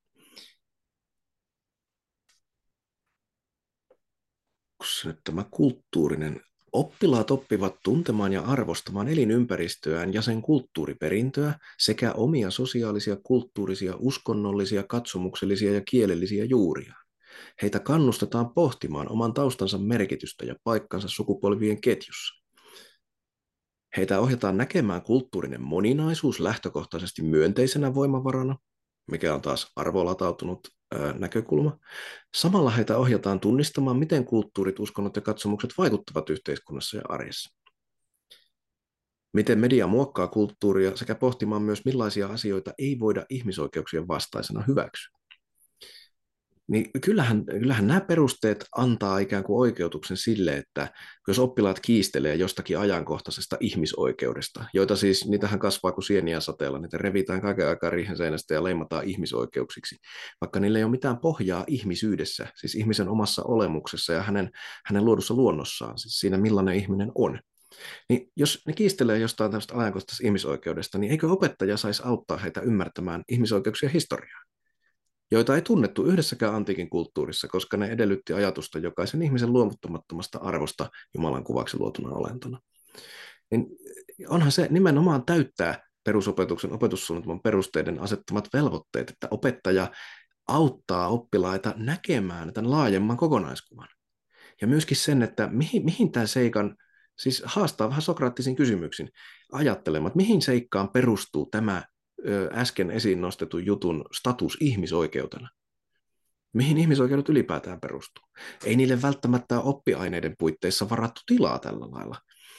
Speaker 1: nyt tämä kulttuurinen oppilaat oppivat tuntemaan ja arvostamaan elinympäristöään ja sen kulttuuriperintöä sekä omia sosiaalisia, kulttuurisia, uskonnollisia, katsomuksellisia ja kielellisiä juuria. Heitä kannustetaan pohtimaan oman taustansa merkitystä ja paikkansa sukupolvien ketjussa. Heitä ohjataan näkemään kulttuurinen moninaisuus lähtökohtaisesti myönteisenä voimavarana, mikä on taas arvolatautunut ää, näkökulma. Samalla heitä ohjataan tunnistamaan, miten kulttuurit, uskonnot ja katsomukset vaikuttavat yhteiskunnassa ja arjessa. Miten media muokkaa kulttuuria sekä pohtimaan myös, millaisia asioita ei voida ihmisoikeuksien vastaisena hyväksyä. Niin kyllähän, kyllähän nämä perusteet antaa ikään kuin oikeutuksen sille, että jos oppilaat kiistelee jostakin ajankohtaisesta ihmisoikeudesta, joita siis, niitähän kasvaa kuin sieniä sateella, niitä revitään kaiken aikaa riihen seinästä ja leimataan ihmisoikeuksiksi, vaikka niillä ei ole mitään pohjaa ihmisyydessä, siis ihmisen omassa olemuksessa ja hänen, hänen luodussa luonnossaan, siis siinä millainen ihminen on. Niin jos ne kiistelee jostain tämmöistä ajankohtaisesta ihmisoikeudesta, niin eikö opettaja saisi auttaa heitä ymmärtämään ihmisoikeuksien historiaa, joita ei tunnettu yhdessäkään antiikin kulttuurissa, koska ne edellytti ajatusta jokaisen ihmisen luovuttamattomasta arvosta Jumalan kuvaksi luotuna olentona. Niin onhan se nimenomaan täyttää perusopetuksen opetussuunnitelman perusteiden asettamat velvoitteet, että opettaja auttaa oppilaita näkemään tämän laajemman kokonaiskuvan. Ja myöskin sen, että mihin, mihin tämän seikan, siis haastaa vähän sokraattisiin kysymyksin, ajattelemaan, että mihin seikkaan perustuu tämä äsken esiin nostetun jutun status ihmisoikeutena. Mihin ihmisoikeudet ylipäätään perustuu? Ei niille välttämättä oppiaineiden puitteissa varattu tilaa tällä lailla.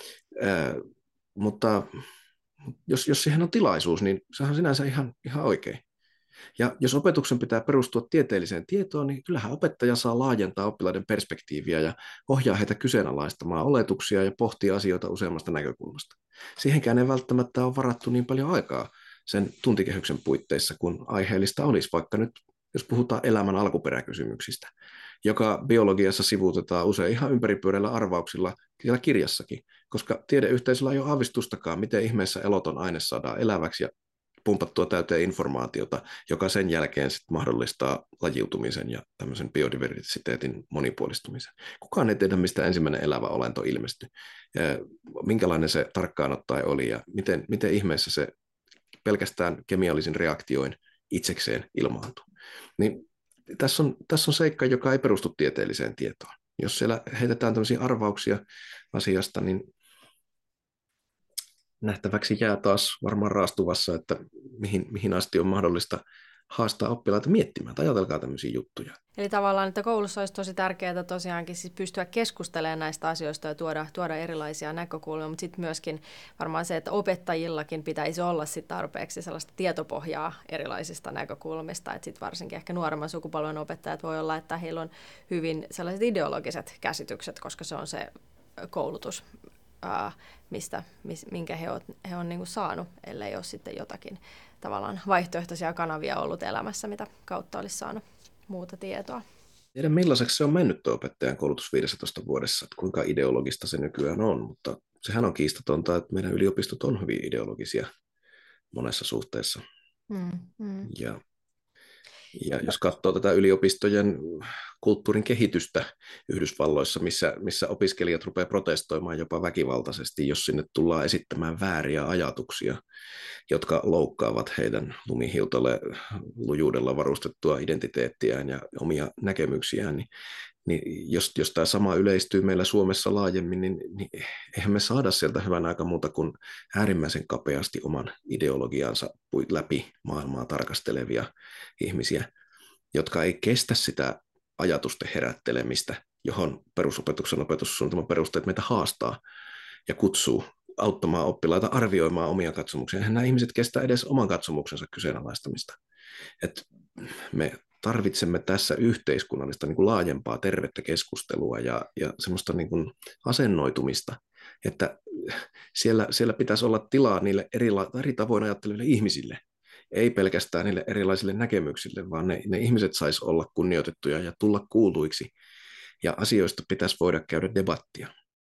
Speaker 1: Ö, mutta jos, jos siihen on tilaisuus, niin sehän on sinänsä ihan, ihan oikein. Ja jos opetuksen pitää perustua tieteelliseen tietoon, niin kyllähän opettaja saa laajentaa oppilaiden perspektiiviä ja ohjaa heitä kyseenalaistamaan oletuksia ja pohtia asioita useammasta näkökulmasta. Siihenkään ei välttämättä ole varattu niin paljon aikaa sen tuntikehyksen puitteissa, kun aiheellista olisi, vaikka nyt jos puhutaan elämän alkuperäkysymyksistä, joka biologiassa sivuutetaan usein ihan ympäripyöreillä arvauksilla siellä kirjassakin, koska tiedeyhteisöllä ei ole aavistustakaan, miten ihmeessä eloton aine saadaan eläväksi ja pumpattua täyteen informaatiota, joka sen jälkeen sit mahdollistaa lajiutumisen ja tämmöisen biodiversiteetin monipuolistumisen. Kukaan ei tiedä, mistä ensimmäinen elävä olento ilmestyi, minkälainen se tarkkaan ottaen oli ja miten, miten ihmeessä se pelkästään kemiallisin reaktioin itsekseen ilmaantuu. Niin tässä on, tässä on seikka, joka ei perustu tieteelliseen tietoon. Jos siellä heitetään tämmöisiä arvauksia asiasta, niin nähtäväksi jää taas varmaan raastuvassa, että mihin, mihin asti on mahdollista haastaa oppilaita miettimään, että ajatelkaa tämmöisiä juttuja.
Speaker 2: Eli tavallaan, että koulussa olisi tosi tärkeää tosiaankin siis pystyä keskustelemaan näistä asioista ja tuoda, tuoda erilaisia näkökulmia, mutta sitten myöskin varmaan se, että opettajillakin pitäisi olla sit tarpeeksi sellaista tietopohjaa erilaisista näkökulmista, että sitten varsinkin ehkä nuoremman sukupolven opettajat voi olla, että heillä on hyvin sellaiset ideologiset käsitykset, koska se on se koulutus, ää, mistä, mis, minkä he on, he on niin kuin saanut, ellei ole sitten jotakin tavallaan vaihtoehtoisia kanavia ollut elämässä, mitä kautta olisi saanut muuta tietoa.
Speaker 1: Tiedän millaiseksi se on mennyt tuo opettajan koulutus viidessätoista vuodessa, että kuinka ideologista se nykyään on, mutta sehän on kiistatonta, että meidän yliopistot on hyvin ideologisia monessa suhteessa.
Speaker 2: Mm, mm.
Speaker 1: Ja, ja jos katsoo tätä yliopistojen kulttuurin kehitystä Yhdysvalloissa, missä, missä opiskelijat rupeaa protestoimaan jopa väkivaltaisesti, jos sinne tullaan esittämään vääriä ajatuksia, jotka loukkaavat heidän lumihiutalle lujuudella varustettua identiteettiään ja omia näkemyksiään, niin, niin jos, jos tämä sama yleistyy meillä Suomessa laajemmin, niin, niin eihän me saada sieltä hyvän aika muuta kuin äärimmäisen kapeasti oman ideologiansa läpi maailmaa tarkastelevia ihmisiä, jotka ei kestä sitä ajatusten herättelemistä, johon perusopetuksen opetussuunnitelman perusteet meitä haastaa ja kutsuu auttamaan oppilaita arvioimaan omia katsomuksia. Eihän nämä ihmiset kestä edes oman katsomuksensa kyseenalaistamista. Et me tarvitsemme tässä yhteiskunnallista niin kuin laajempaa tervettä keskustelua ja, ja semmoista niin kuin asennoitumista, että siellä, siellä pitäisi olla tilaa niille eri, eri tavoin ajatteleville ihmisille, ei pelkästään niille erilaisille näkemyksille, vaan ne, ne ihmiset sais olla kunnioitettuja ja tulla kuultuiksi, ja asioista pitäisi voida käydä debattia.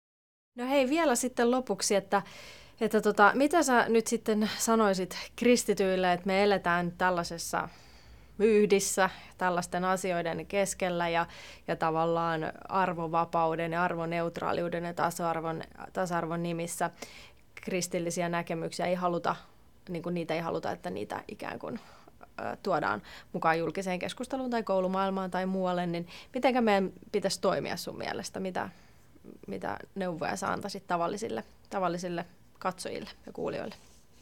Speaker 2: No hei, vielä sitten lopuksi, että, että tota, mitä sä nyt sitten sanoisit kristityille, että me eletään tällaisessa vyyhdissä, tällaisten asioiden keskellä ja, ja tavallaan arvovapauden ja arvoneutraaliuden ja tasa-arvon, tasa-arvon nimissä kristillisiä näkemyksiä ei haluta, niin kuin niitä ei haluta, että niitä ikään kuin ä, tuodaan mukaan julkiseen keskusteluun tai koulumaailmaan tai muualle, niin mitenkä meidän pitäisi toimia sun mielestä? Mitä, mitä neuvoja sä antaisit tavallisille, tavallisille katsojille ja kuulijoille?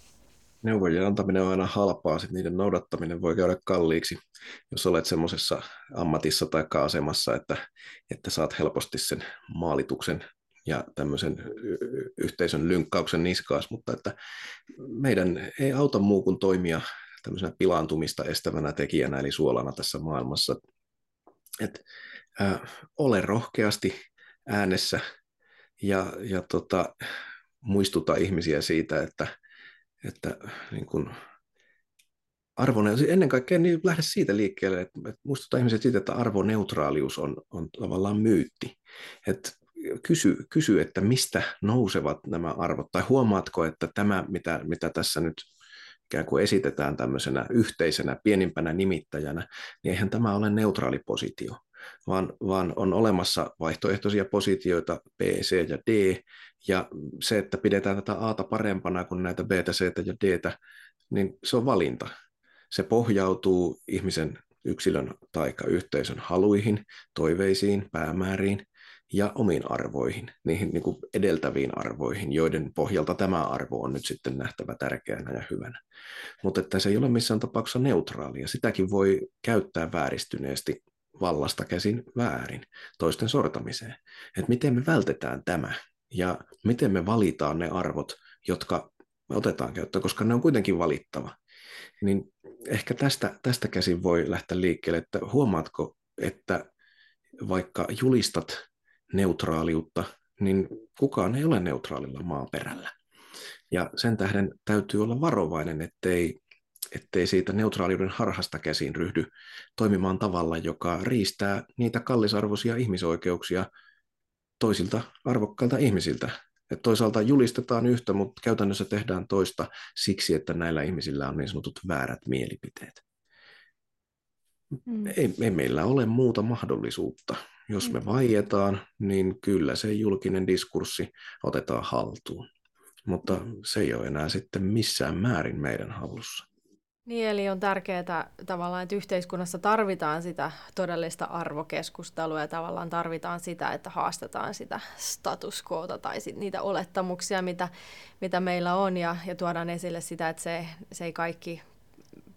Speaker 1: Neuvojen antaminen on aina halpaa, sitten niiden noudattaminen voi käydä kalliiksi, jos olet semmoisessa ammatissa tai asemassa, että, että saat helposti sen maalituksen ja tämmöisen yhteisön lynkkauksen niskaas, mutta että meidän ei auta muu kuin toimia tämmöisenä pilaantumista estävänä tekijänä, eli suolana tässä maailmassa. Et, äh, ole rohkeasti äänessä ja, ja tota, muistuta ihmisiä siitä, että että niin kuin arvone- ennen kaikkea niin lähde siitä liikkeelle, että, että muistuta ihmiset siitä, että arvoneutraalius on, on tavallaan myytti. Että kysy, kysy, että mistä nousevat nämä arvot, tai huomaatko, että tämä, mitä, mitä tässä nyt ikään kuin esitetään tämmöisenä yhteisenä, pienimpänä nimittäjänä, niin eihän tämä ole neutraali positio, vaan, vaan on olemassa vaihtoehtoisia positioita B, C ja D, ja se, että pidetään tätä A:ta parempana kuin näitä B:tä, C:tä ja D:tä, niin se on valinta. Se pohjautuu ihmisen, yksilön tai yhteisön haluihin, toiveisiin, päämääriin ja omiin arvoihin, niihin niin kuin edeltäviin arvoihin, joiden pohjalta tämä arvo on nyt sitten nähtävä tärkeänä ja hyvänä. Mutta että se ei ole missään tapauksessa neutraalia. Sitäkin voi käyttää vääristyneesti vallasta käsin väärin toisten sortamiseen. Että miten me vältetään tämä ja miten me valitaan ne arvot, jotka me otetaan käyttöön, koska ne on kuitenkin valittava. Niin ehkä tästä, tästä käsin voi lähteä liikkeelle, että huomaatko, että vaikka julistat neutraaliutta, niin kukaan ei ole neutraalilla maaperällä. Ja sen tähden täytyy olla varovainen, ettei, ettei siitä neutraaliuden harhasta käsin ryhdy toimimaan tavalla, joka riistää niitä kallisarvoisia ihmisoikeuksia toisilta arvokkailta ihmisiltä. Et toisaalta julistetaan yhtä, mutta käytännössä tehdään toista siksi, että näillä ihmisillä on niin sanotut väärät mielipiteet. Mm. Ei, ei meillä ole muuta mahdollisuutta. Jos me vaietaan, niin kyllä se julkinen diskurssi otetaan haltuun. Mutta se ei ole enää sitten missään määrin meidän hallussa.
Speaker 2: Niin, eli on tärkeää tavallaan, että yhteiskunnassa tarvitaan sitä todellista arvokeskustelua ja tavallaan tarvitaan sitä, että haastetaan sitä status quota tai sit niitä olettamuksia, mitä, mitä meillä on ja, ja tuodaan esille sitä, että se, se ei kaikki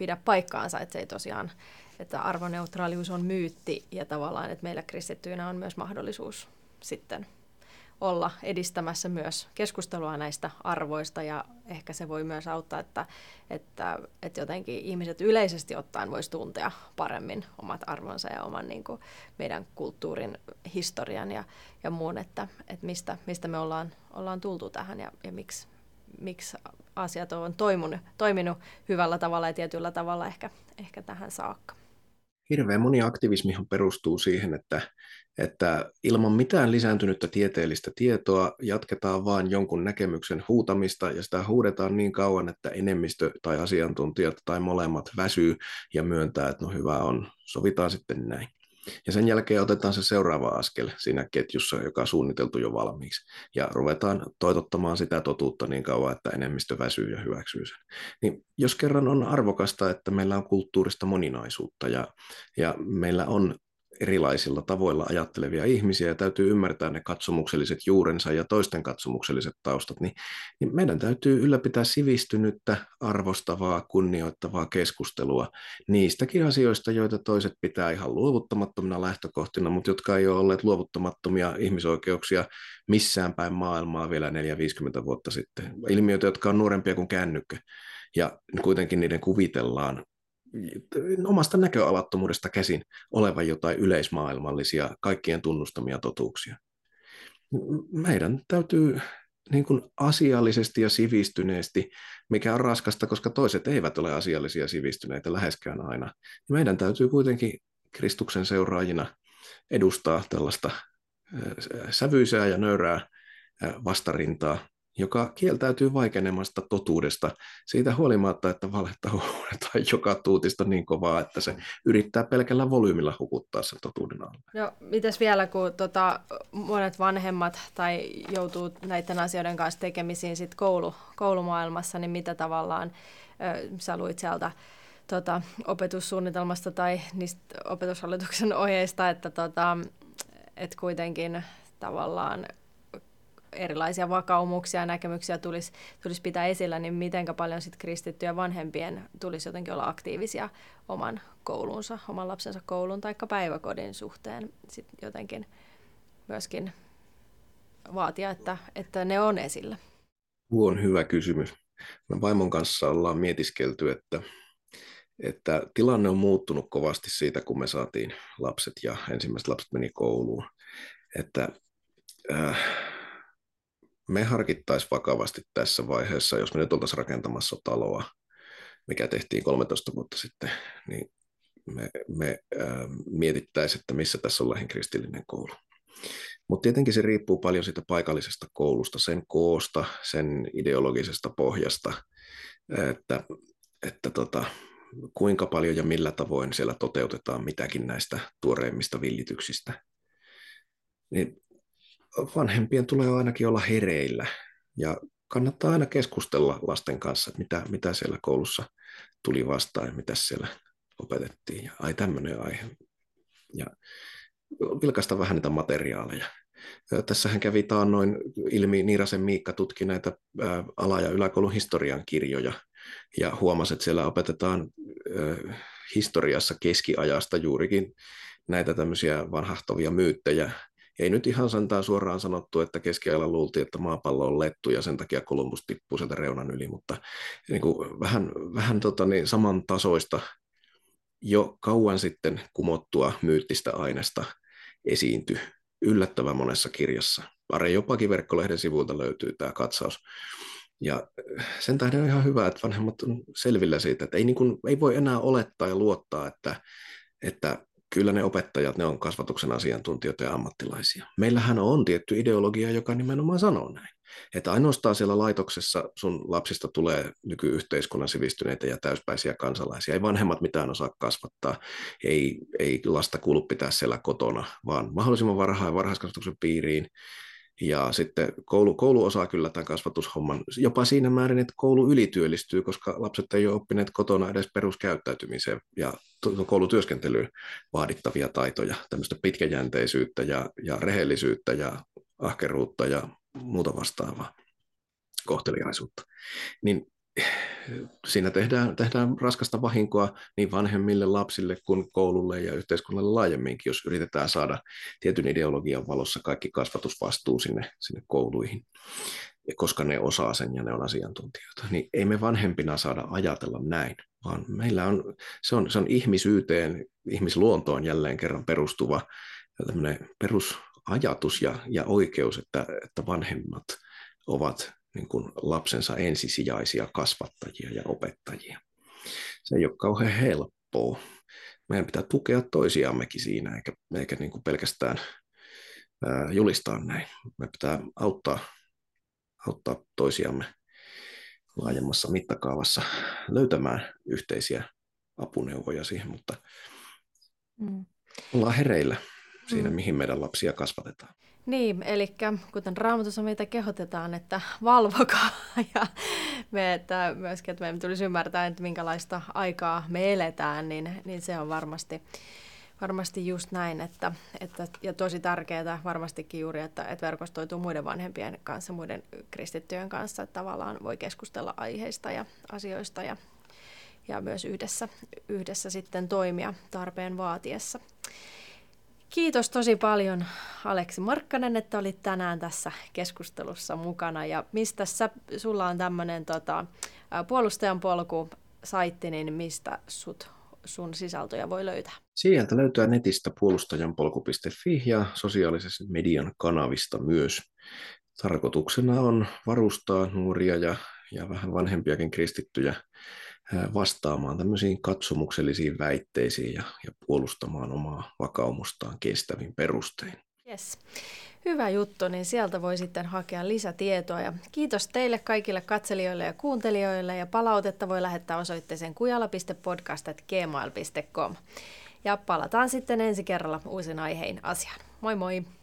Speaker 2: pidä paikkaansa, että se ei tosiaan, että arvoneutraalius on myytti ja tavallaan, että meillä kristittyinä on myös mahdollisuus sitten olla edistämässä myös keskustelua näistä arvoista ja ehkä se voi myös auttaa, että, että, että jotenkin ihmiset yleisesti ottaen voisi tuntea paremmin omat arvonsa ja oman niin kuin, meidän kulttuurin historian ja, ja muun, että, että mistä, mistä me ollaan, ollaan tultu tähän ja, ja miksi, miksi asiat on toiminut, toiminut hyvällä tavalla ja tietyllä tavalla ehkä, ehkä tähän saakka.
Speaker 1: Hirveän moni aktivismihan perustuu siihen, että, että ilman mitään lisääntynyttä tieteellistä tietoa jatketaan vain jonkun näkemyksen huutamista ja sitä huudetaan niin kauan, että enemmistö tai asiantuntijat tai molemmat väsyy ja myöntää, että no hyvä on, sovitaan sitten näin. Ja sen jälkeen otetaan se seuraava askel siinä ketjussa, joka on suunniteltu jo valmiiksi. Ja ruvetaan toitottamaan sitä totuutta niin kauan, että enemmistö väsyy ja hyväksyy sen. Niin jos kerran on arvokasta, että meillä on kulttuurista moninaisuutta ja, ja meillä on erilaisilla tavoilla ajattelevia ihmisiä ja täytyy ymmärtää ne katsomukselliset juurensa ja toisten katsomukselliset taustat, niin, niin meidän täytyy ylläpitää sivistynyttä, arvostavaa, kunnioittavaa keskustelua niistäkin asioista, joita toiset pitää ihan luovuttamattomina lähtökohtina, mutta jotka ei ole olleet luovuttamattomia ihmisoikeuksia missään päin maailmaa vielä neljäkymmentä viisikymmentä vuotta sitten. Ilmiöitä, jotka on nuorempia kuin kännykkä ja kuitenkin niiden kuvitellaan omasta näköalattomuudesta käsin olevan jotain yleismaailmallisia, kaikkien tunnustamia totuuksia. Meidän täytyy niin kuin asiallisesti ja sivistyneesti, mikä on raskasta, koska toiset eivät ole asiallisia ja sivistyneitä läheskään aina. Meidän täytyy kuitenkin Kristuksen seuraajina edustaa tällaista sävyisää ja nöyrää vastarintaa, joka kieltäytyy vaikenemasta totuudesta siitä huolimatta, että valetta huudetaan joka tuutista niin kovaa, että se yrittää pelkällä volyymilla hukuttaa sen totuuden alle.
Speaker 2: No, mitäs vielä, kun tota, monet vanhemmat tai joutuu näiden asioiden kanssa tekemisiin sit koulu, koulumaailmassa, niin mitä tavallaan ö, sä luit sieltä tota, opetussuunnitelmasta tai niistä opetushallituksen ohjeista, että tota, et kuitenkin tavallaan erilaisia vakaumuksia ja näkemyksiä tulisi, tulisi pitää esillä, niin mitenkä paljon sit kristittyjä vanhempien tulisi jotenkin olla aktiivisia oman koulunsa, oman lapsensa koulun tai päiväkodin suhteen sit jotenkin myöskin vaatia, että, että ne on esillä.
Speaker 1: Tuo on hyvä kysymys. Me vaimon kanssa ollaan mietiskelty, että, että tilanne on muuttunut kovasti siitä, kun me saatiin lapset ja ensimmäiset lapset meni kouluun. Että äh, me harkittaisiin vakavasti tässä vaiheessa, jos me nyt oltaisiin rakentamassa taloa, mikä tehtiin kolmetoista vuotta sitten, niin me, me äh, mietittäisiin, että missä tässä on lähin kristillinen koulu. Mutta tietenkin se riippuu paljon siitä paikallisesta koulusta, sen koosta, sen ideologisesta pohjasta, että, että tota, kuinka paljon ja millä tavoin siellä toteutetaan mitäkin näistä tuoreimmista villityksistä. Niin vanhempien tulee ainakin olla hereillä ja kannattaa aina keskustella lasten kanssa, että mitä, mitä siellä koulussa tuli vastaan ja mitä siellä opetettiin. Ja ai tämmöinen aihe. Ja vilkaista vähän niitä materiaaleja. Tässähän kävi taannoin ilmi, Niirasen Miikka tutki näitä ala- ja yläkoulun historian kirjoja ja huomasi, että siellä opetetaan historiassa keskiajasta juurikin näitä tämmöisiä vanhahtovia myyttejä. Ei nyt ihan santaa suoraan sanottu, että keskiajalla luultiin, että maapallo on lettu ja sen takia Kolumbus tippuu sieltä reunan yli, mutta niin kuin vähän, vähän tota niin, samantasoista jo kauan sitten kumottua myyttistä aineesta esiintyi yllättävän monessa kirjassa. Areiopakin verkkolehden sivuilta löytyy tämä katsaus. Ja sen tähden on ihan hyvä, että vanhemmat on selvillä siitä, että ei, niin kuin, ei voi enää olettaa ja luottaa, että, että kyllä ne opettajat, ne on kasvatuksen asiantuntijoita ja ammattilaisia. Meillähän on tietty ideologia, joka nimenomaan sanoo näin. Että ainoastaan siellä laitoksessa sun lapsista tulee nykyyhteiskunnan sivistyneitä ja täyspäisiä kansalaisia. Ei vanhemmat mitään osaa kasvattaa, ei, ei lasta kuulu pitää siellä kotona, vaan mahdollisimman varhain varhaiskasvatuksen piiriin. Ja sitten koulu, koulu osaa kyllä tämän kasvatushomman jopa siinä määrin, että koulu ylityöllistyy, koska lapset ei ole oppineet kotona edes peruskäyttäytymiseen ja koulutyöskentelyyn vaadittavia taitoja, tämmöistä pitkäjänteisyyttä ja, ja rehellisyyttä ja ahkeruutta ja muuta vastaavaa kohteliaisuutta. Niin siinä tehdään, tehdään raskasta vahinkoa niin vanhemmille, lapsille kuin koululle ja yhteiskunnalle laajemminkin, jos yritetään saada tietyn ideologian valossa kaikki kasvatusvastuu sinne, sinne kouluihin, koska ne osaa sen ja ne on asiantuntijoita. Niin ei me vanhempina saada ajatella näin, vaan meillä on, se on, se on ihmisyyteen, ihmisluontoon jälleen kerran perustuva perusajatus ja, ja oikeus, että, että vanhemmat ovat niin kuin lapsensa ensisijaisia kasvattajia ja opettajia. Se ei ole kauhean helppoa. Meidän pitää tukea toisiammekin siinä, eikä, eikä niin kuin pelkästään ää, julistaa näin. Me pitää auttaa, auttaa toisiamme laajemmassa mittakaavassa löytämään yhteisiä apuneuvoja siihen, mutta mm. ollaan hereillä siinä, mm. mihin meidän lapsia kasvatetaan.
Speaker 2: Niin, eli kuten Raamatussa meitä kehotetaan, että valvokaa ja me, että myöskin, että meidän tulisi ymmärtää, että minkälaista aikaa me eletään, niin, niin se on varmasti, varmasti just näin, että, että, ja tosi tärkeää varmastikin juuri, että, että verkostoituu muiden vanhempien kanssa, muiden kristittyjen kanssa, että tavallaan voi keskustella aiheista ja asioista ja, ja myös yhdessä, yhdessä sitten toimia tarpeen vaatiessa. Kiitos tosi paljon Aleksi Markkanen, että olit tänään tässä keskustelussa mukana. Ja mistä sä, sulla on tämmöinen tota, puolustajan polku-saitti, niin mistä sut, sun sisältöjä voi löytää?
Speaker 1: Sieltä löytyy netistä puolustajanpolku piste fi ja sosiaalisen median kanavista myös. Tarkoituksena on varustaa nuoria ja, ja vähän vanhempiakin kristittyjä vastaamaan tämmöisiin katsomuksellisiin väitteisiin ja, ja puolustamaan omaa vakaumustaan kestävin perustein.
Speaker 2: Yes. Hyvä juttu, niin sieltä voi sitten hakea lisätietoa. Ja kiitos teille kaikille katselijoille ja kuuntelijoille, ja palautetta voi lähettää osoitteeseen kujala piste podcast ät gmail piste com. Ja palataan sitten ensi kerralla uusin aihein asiaan. Moi moi!